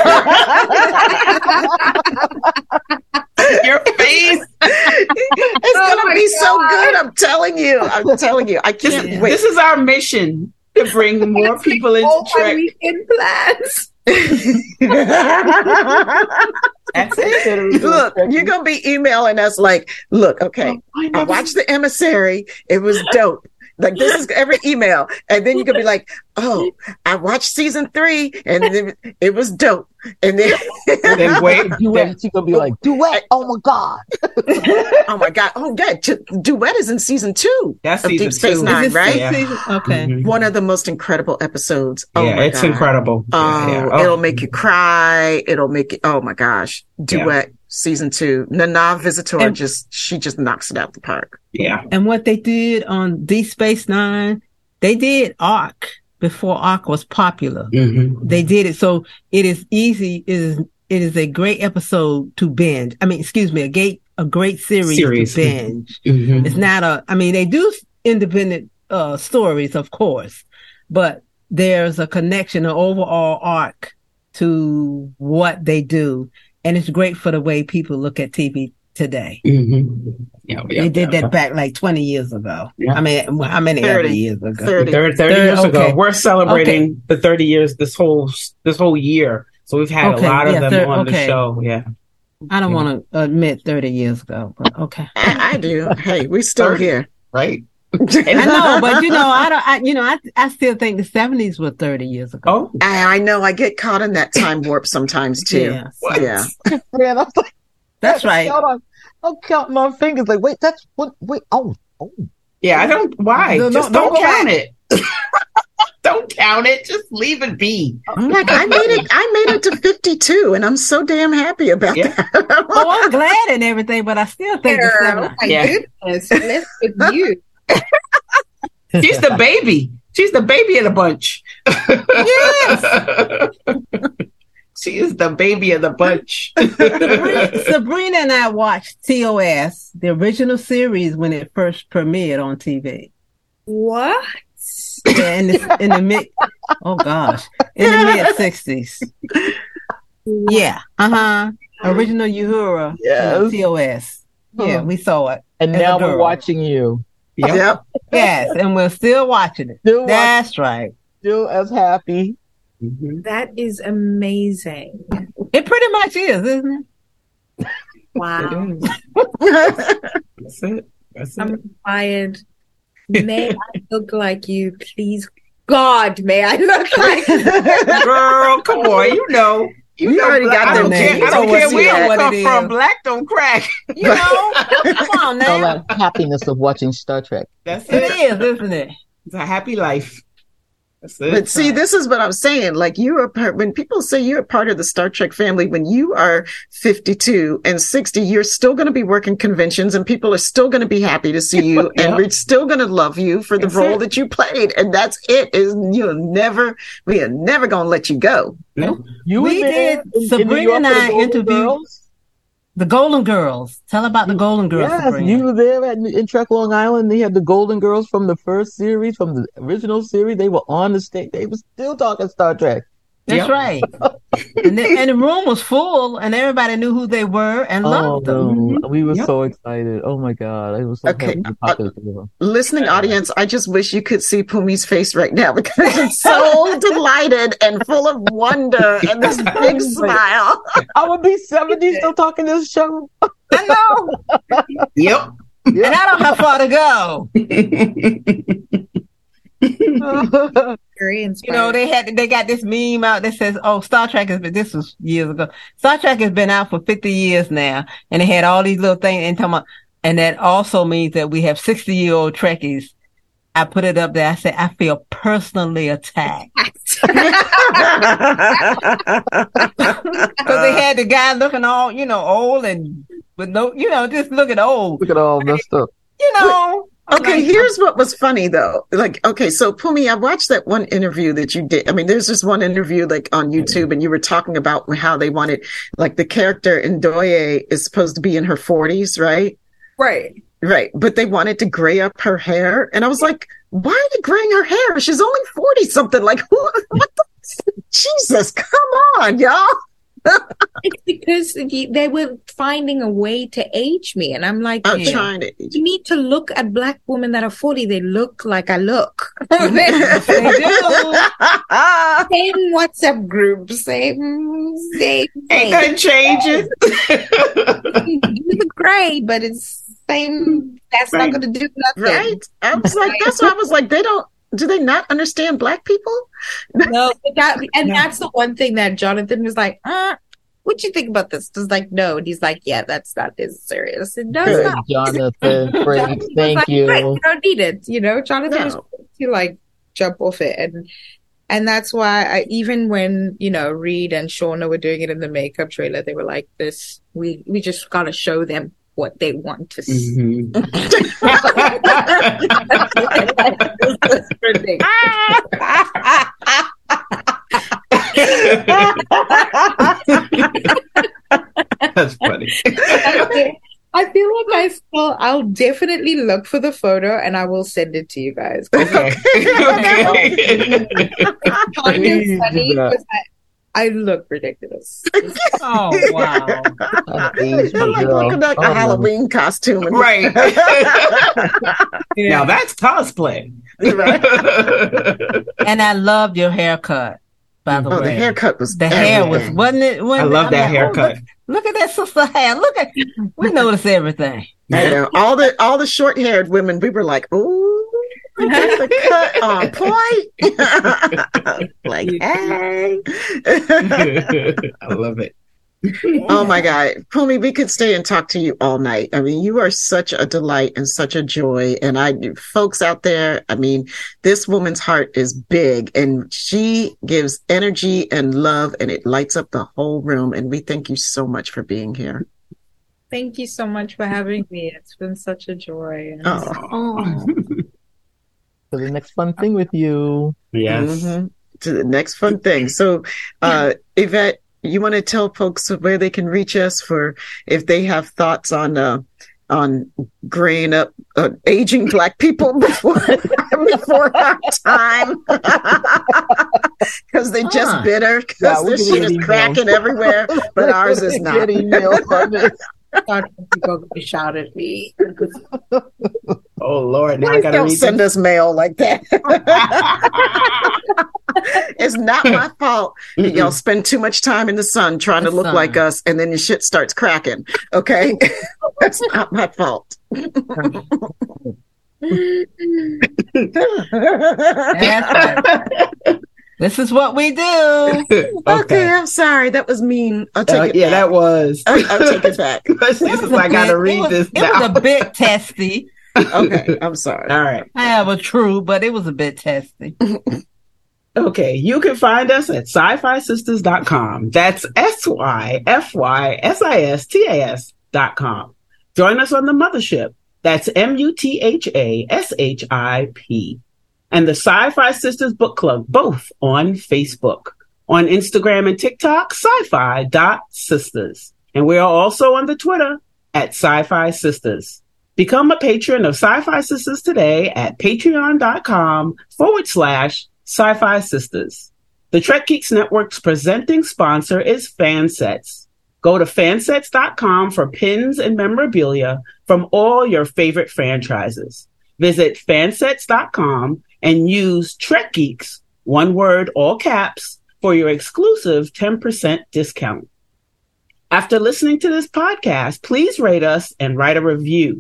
Speaker 5: Your face.
Speaker 2: It's
Speaker 1: Oh
Speaker 2: going to
Speaker 1: my
Speaker 2: be so
Speaker 1: God.
Speaker 2: good. I'm telling you. I'm telling you. I
Speaker 5: This,
Speaker 2: can't
Speaker 3: Yeah.
Speaker 2: wait.
Speaker 5: this is our mission to bring more people into
Speaker 1: All my
Speaker 5: Trek.
Speaker 1: weekend plans.
Speaker 5: That's it.
Speaker 2: Look, you're going to be emailing us like, look, okay,
Speaker 5: Oh, I
Speaker 2: I
Speaker 5: never-
Speaker 2: watched The Emissary. It was dope. Like this is every email. And then you could be like, oh, I watched season three and it, it was dope. And then,
Speaker 5: Then wait.
Speaker 4: Duet, she's going to be like, duet. Oh my God.
Speaker 2: oh my God. Oh yeah. T- Duet is in season two
Speaker 5: That's
Speaker 2: of
Speaker 5: season
Speaker 2: Deep Space
Speaker 5: two.
Speaker 2: Nine,
Speaker 3: Is it
Speaker 2: right?
Speaker 5: Yeah.
Speaker 3: season? Okay.
Speaker 5: Mhm.
Speaker 2: One of the most incredible episodes. Oh
Speaker 5: yeah,
Speaker 2: my
Speaker 5: it's
Speaker 2: God.
Speaker 5: incredible.
Speaker 2: Oh,
Speaker 5: Yeah, yeah.
Speaker 2: it'll make you cry. It'll make you, oh my gosh. Duet season two. Nana Visitor
Speaker 3: And-
Speaker 2: just, she just knocks it out the park.
Speaker 5: yeah.
Speaker 3: And what they did on Deep Space Nine, they did Arc before Arc was popular.
Speaker 5: hmm
Speaker 3: They did it so it is easy. It is it is a great episode to binge. I mean, excuse me, a great a great series,
Speaker 5: Series.
Speaker 3: to binge.
Speaker 5: hmm
Speaker 3: It's not a. I mean, they do independent uh, stories, of course, but there's a connection, an overall arc to what they do, and it's great for the way people look at T V today.
Speaker 5: hmm Yeah, yeah,
Speaker 3: They did
Speaker 5: yeah.
Speaker 3: that back like twenty years ago.
Speaker 5: Yeah.
Speaker 3: I mean, how many
Speaker 2: thirty.
Speaker 3: other years ago?
Speaker 2: thirty.
Speaker 5: thirty, thirty
Speaker 3: Thirty,
Speaker 5: years ago.
Speaker 3: okay.
Speaker 5: We're celebrating the thirty years this whole this whole year. So we've had
Speaker 3: Okay,
Speaker 5: a lot of
Speaker 3: yeah,
Speaker 5: them
Speaker 3: thir-
Speaker 5: on the
Speaker 3: okay.
Speaker 5: show. Yeah.
Speaker 3: I don't want to admit thirty years ago, but okay.
Speaker 2: I, I do. Hey, we still here.
Speaker 5: Right?
Speaker 3: I know, but you know, I don't. I, you know, I I still think the seventies were thirty years ago.
Speaker 5: Oh,
Speaker 2: I, I know. I get caught in that time warp sometimes too.
Speaker 3: Yeah.
Speaker 5: What?
Speaker 2: Yeah.
Speaker 4: Man, I was like,
Speaker 3: That's right.
Speaker 4: Hold on. I'm counting my fingers. Like, wait, that's what? Wait, oh, oh.
Speaker 5: yeah. I don't. Why?
Speaker 3: No, no,
Speaker 5: Just
Speaker 3: don't
Speaker 5: don't,
Speaker 3: go
Speaker 5: count it. Don't count it. Just leave it be.
Speaker 2: I'm like, I made it. I made it to fifty-two, and I'm so damn happy about
Speaker 5: Yeah.
Speaker 2: that.
Speaker 3: Oh, I'm glad and everything, but I still think the
Speaker 1: Oh
Speaker 3: seventies.
Speaker 1: my
Speaker 5: Yeah.
Speaker 1: goodness. Let's with you.
Speaker 5: She's the baby. She's the baby of the bunch.
Speaker 3: Yes.
Speaker 5: She is the baby of the bunch.
Speaker 3: Sabrina, Sabrina and I watched T O S, the original series, when it first premiered on T V.
Speaker 1: What?
Speaker 3: Yeah, in the, in the mid, oh gosh, in the mid sixties. Yeah, uh huh. Original Uhura,
Speaker 4: Yes.
Speaker 3: T O S. Yeah,
Speaker 4: Huh.
Speaker 3: we saw it.
Speaker 4: And
Speaker 3: As a
Speaker 4: now we're
Speaker 3: girl.
Speaker 4: watching you.
Speaker 5: Yep.
Speaker 2: Yep.
Speaker 3: Yes, and we're still watching it.
Speaker 4: Still, watch,
Speaker 3: That's right.
Speaker 4: still as happy.
Speaker 5: Mhm.
Speaker 1: That is amazing.
Speaker 3: It pretty much is, isn't it?
Speaker 1: Wow.
Speaker 5: That's it. That's it.
Speaker 1: I'm inspired. May I look like you, please? God, may I look like you?
Speaker 5: Girl, come on. You know. You
Speaker 2: We
Speaker 5: know,
Speaker 2: already
Speaker 5: black-
Speaker 2: got
Speaker 5: I
Speaker 2: the
Speaker 5: don't
Speaker 2: name.
Speaker 5: care,
Speaker 2: You
Speaker 5: I don't
Speaker 2: know
Speaker 5: care
Speaker 2: what's
Speaker 5: where
Speaker 2: here.
Speaker 5: you
Speaker 3: What
Speaker 5: come
Speaker 3: it
Speaker 5: from.
Speaker 3: is.
Speaker 5: Black don't crack.
Speaker 3: You know, come on
Speaker 4: All
Speaker 3: now.
Speaker 4: that happiness of watching Star Trek.
Speaker 5: That's
Speaker 3: It
Speaker 5: it.
Speaker 3: is, isn't it?
Speaker 5: It's a happy life. That's it.
Speaker 2: But see, this is what I'm saying. Like you're a part, when people say you're a part of the Star Trek family, when you are fifty-two and sixty, you're still going to be working conventions and people are still going to be happy to see you
Speaker 5: Yeah.
Speaker 2: and we're still going to love you for the
Speaker 5: That's
Speaker 2: role
Speaker 5: it.
Speaker 2: that you played. And that's it. Is you're never, we are never going to let you go.
Speaker 5: No.
Speaker 4: You
Speaker 3: We
Speaker 4: were there
Speaker 3: did.
Speaker 4: in- in New
Speaker 3: Sabrina
Speaker 4: York
Speaker 3: and
Speaker 4: for the
Speaker 3: I
Speaker 4: Golden
Speaker 3: interviewed-
Speaker 4: Girls?
Speaker 3: The Golden Girls. Tell about the Golden Girls.
Speaker 4: Yes,
Speaker 3: Sabrina.
Speaker 4: you were there at, in Trek Long Island. They had the Golden Girls from the first series, from the original series. They were on the stage. They were still talking Star Trek.
Speaker 3: That's
Speaker 5: Yep.
Speaker 3: right. and, the, and the room was full, and everybody knew who they were and loved them.
Speaker 4: no. We were
Speaker 5: Yep.
Speaker 4: so excited. Oh my God. I was so
Speaker 2: Okay.
Speaker 4: happy to be popular to them.
Speaker 2: Listening audience, I just wish you could see Pumi's face right now because she's so delighted and full of wonder and this big smile.
Speaker 4: I would be seventy still talking this show.
Speaker 3: I know.
Speaker 5: Yep.
Speaker 3: And I don't have far to go.
Speaker 1: Very
Speaker 3: You
Speaker 1: inspired.
Speaker 3: know, they had they got this meme out that says, "Oh, Star Trek has been." This was years ago. Star Trek has been out for fifty years now, and they had all these little things. And talking about, and that also means that we have sixty year old Trekkies. I put it up there. I said, I feel personally attacked because they had the guy looking all, you know, old and with no, you know, just looking old.
Speaker 4: Look at all messed up.
Speaker 3: You know. I'm
Speaker 2: Okay,
Speaker 3: like,
Speaker 2: here's what was funny though. Like, okay, so Pumi, I watched that one interview that you did. I mean, there's this one interview like on YouTube and you were talking about how they wanted, like the character Ndoye is supposed to be in her forties, right?
Speaker 1: Right.
Speaker 2: Right. But they wanted to gray up her hair. And I was like, why are they graying her hair? She's only forty something. Like, who, what the, Jesus, come on, y'all.
Speaker 1: It's because they were finding a way to age me. And I'm like,
Speaker 2: I'm
Speaker 3: Yeah.
Speaker 2: trying to.
Speaker 1: you need to look at black women that are forty. They look like I look.
Speaker 3: they do.
Speaker 1: Same WhatsApp group, same, same.
Speaker 5: Ain't nothing changing.
Speaker 1: You look great, but it's same. That's
Speaker 5: Right.
Speaker 1: not going to do nothing.
Speaker 2: Right? I was like, that's why I was like, they don't, do they not understand black people?
Speaker 1: No, but that, and
Speaker 5: No.
Speaker 1: that's the one thing that Jonathan was like, uh, what you think about this? Just like, no. And he's like, yeah, that's not as serious. And no, it's
Speaker 2: Good.
Speaker 1: not.
Speaker 4: Jonathan, Frank,
Speaker 1: Jonathan was
Speaker 4: thank
Speaker 1: like,
Speaker 4: you.
Speaker 1: "Right, you don't need it. You know, Jonathan was
Speaker 2: No.
Speaker 1: quick to like jump off it. And, and that's why I, even when, you know, Reed and Shauna were doing it in the makeup trailer, they were like, this, we, we just got to show them what they want to see.
Speaker 5: Mhm. That's funny.
Speaker 1: I feel like I still, I'll definitely look for the photo and I will send it to you guys.
Speaker 5: Okay. Okay.
Speaker 1: Kind
Speaker 4: Please
Speaker 1: of funny
Speaker 4: do that.
Speaker 1: because I, I look ridiculous.
Speaker 3: Oh wow.
Speaker 4: I've aged
Speaker 2: They're
Speaker 4: my
Speaker 2: like
Speaker 4: girl.
Speaker 2: looking like
Speaker 4: Oh,
Speaker 2: a
Speaker 4: no.
Speaker 2: Halloween costume. And-
Speaker 5: Right. Now that's cosplay.
Speaker 2: Right.
Speaker 3: And I loved your haircut, by the
Speaker 2: Oh,
Speaker 3: way.
Speaker 2: the haircut was
Speaker 3: The hair was,
Speaker 2: everything.
Speaker 3: wasn't it? Wasn't
Speaker 5: I
Speaker 3: it?
Speaker 5: love
Speaker 3: I'm
Speaker 5: that
Speaker 3: like, oh,
Speaker 5: haircut.
Speaker 3: look, Look at that sister hair. Look at, we notice everything.
Speaker 2: I know. All the all the short haired women, we were like, ooh, the cut on point. Like, hey.
Speaker 5: I love it.
Speaker 2: Oh my God. Pumi, we could stay and talk to you all night. I mean, you are such a delight and such a joy. And I, folks out there, I mean, this woman's heart is big and she gives energy and love and it lights up the whole room. And we thank you so much for being here.
Speaker 1: Thank you so much for having me. It's been such a joy.
Speaker 2: Oh.
Speaker 3: Oh.
Speaker 4: So the next fun thing with you.
Speaker 5: Yes.
Speaker 2: Mm-hmm. To the next fun thing. So, uh, Yvette, you want to tell folks where they can reach us for if they have thoughts on uh, on graying up, uh, aging Black people before before our time, because they just
Speaker 4: Huh.
Speaker 2: bitter because
Speaker 4: Yeah, we
Speaker 2: this
Speaker 4: can
Speaker 2: shit
Speaker 4: get
Speaker 2: is
Speaker 4: emails.
Speaker 2: cracking everywhere, but ours is not.
Speaker 4: Get emails on this.
Speaker 1: I thought people were going to shout at me.
Speaker 5: Oh Lord, now I
Speaker 2: Please
Speaker 5: gotta
Speaker 2: don't
Speaker 5: read
Speaker 2: send
Speaker 5: this.
Speaker 2: us mail like that. It's not my fault.
Speaker 5: Mm-mm.
Speaker 2: Y'all spend too much time in the sun trying
Speaker 3: The
Speaker 2: to look
Speaker 3: sun.
Speaker 2: like us, and then your shit starts cracking. Okay, that's not my fault.
Speaker 3: That's right. This is what we do.
Speaker 2: Okay, I'm sorry. That was mean. I'll take
Speaker 5: Uh,
Speaker 2: it
Speaker 5: yeah,
Speaker 2: back.
Speaker 5: that was.
Speaker 2: I'll, I'll take it back.
Speaker 5: This
Speaker 3: It
Speaker 5: is
Speaker 3: was a
Speaker 5: I gotta
Speaker 3: bit-
Speaker 5: read
Speaker 3: it was,
Speaker 5: this
Speaker 3: It
Speaker 5: now.
Speaker 3: was a bit testy.
Speaker 2: Okay, I'm sorry.
Speaker 5: All right.
Speaker 3: However, true, but it was a bit testy.
Speaker 5: Okay, you can find us at sci fi sisters dot com. That's S Y F Y S I S T A S dot com. Join us on the mothership. That's M U T H A S H I P. And the Sci-Fi Sisters Book Club, both on Facebook. On Instagram and TikTok, sci-fi dot sisters. And we are also on the Twitter at Sci-Fi Sisters. Become a patron of Sci-Fi Sisters today at patreon.com forward slash Sci-Fi Sisters. The Trek Geeks Network's presenting sponsor is Fansets. Go to fansets dot com for pins and memorabilia from all your favorite franchises. Visit fansets dot com and use Trek Geeks, one word, all caps, for your exclusive ten percent discount. After listening to this podcast, please rate us and write a review.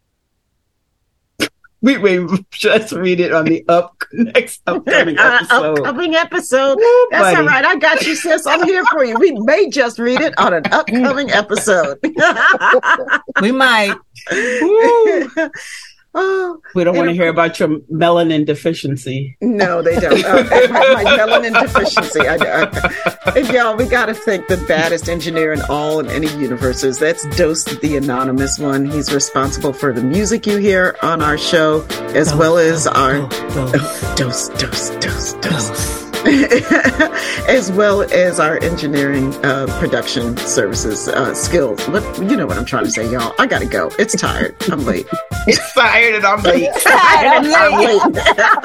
Speaker 5: We may just read it on the up next upcoming
Speaker 2: Uh,
Speaker 5: episode.
Speaker 2: upcoming episode.
Speaker 5: Woo,
Speaker 2: That's
Speaker 5: buddy.
Speaker 2: all right. I got you, sis. I'm here for you. We may just read it on an upcoming episode.
Speaker 3: We might.
Speaker 5: Woo.
Speaker 2: Oh,
Speaker 5: We don't
Speaker 2: and
Speaker 5: want to
Speaker 2: of
Speaker 5: hear about your melanin deficiency.
Speaker 2: no, they don't. Uh, my melanin deficiency. I, I, and y'all, we got to thank the baddest engineer in all in any universes. That's Dose, the anonymous one. He's responsible for the music you hear on our show, as well as our Dose, Dose, Dose, Dose. As well as our engineering uh, production services uh, skills. But you know what I'm trying to say, y'all. I gotta go. It's tired. I'm late.
Speaker 5: It's tired and I'm late.
Speaker 3: Tired, I'm
Speaker 2: I'm
Speaker 3: late.
Speaker 2: late.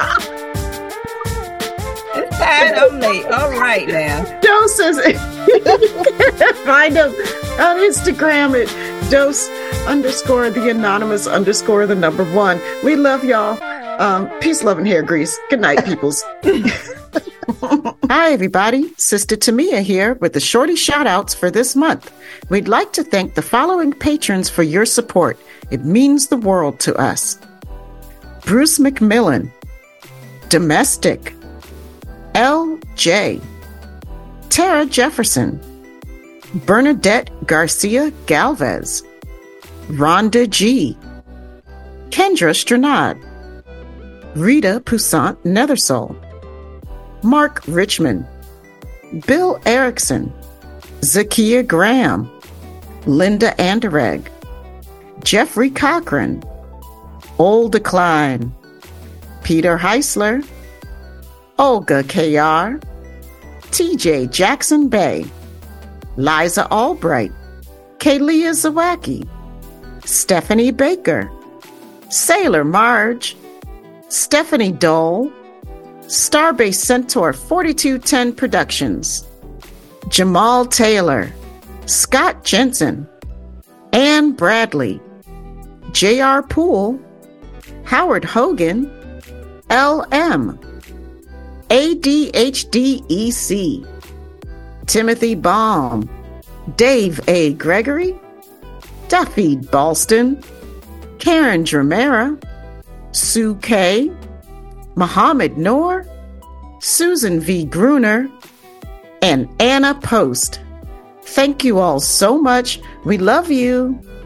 Speaker 3: It's tired, I'm late. All right now.
Speaker 2: Doses. Find him on Instagram at dose underscore the anonymous underscore the number one. We love y'all. Um, peace, love, and hair grease. Good night, peoples. Hi, everybody. Sister Tamia here with the shorty shout outs for this month. We'd like to thank the following patrons for your support. It means the world to us. Bruce McMillan, Domestic, L J, Tara Jefferson, Bernadette Garcia Galvez, Rhonda G, Kendra Stranad, Rita Poussant Nethersole, Mark Richmond, Bill Erickson, Zakia Graham, Linda Anderegg, Jeffrey Cochran, Olda Klein, Peter Heisler, Olga K R, T J Jackson Bay, Liza Albright, Kaylia Zawacki, Stephanie Baker, Sailor Marge, Stephanie Dole, Starbase Centaur forty-two ten Productions, Jamal Taylor, Scott Jensen, Ann Bradley, J R Poole, Howard Hogan, L M, A D H D E C, Timothy Baum, Dave A. Gregory, Duffy Balston, Karen Dramera, Sue K., Muhammad Noor, Susan V. Gruner, and Anna Post. Thank you all so much. We love you.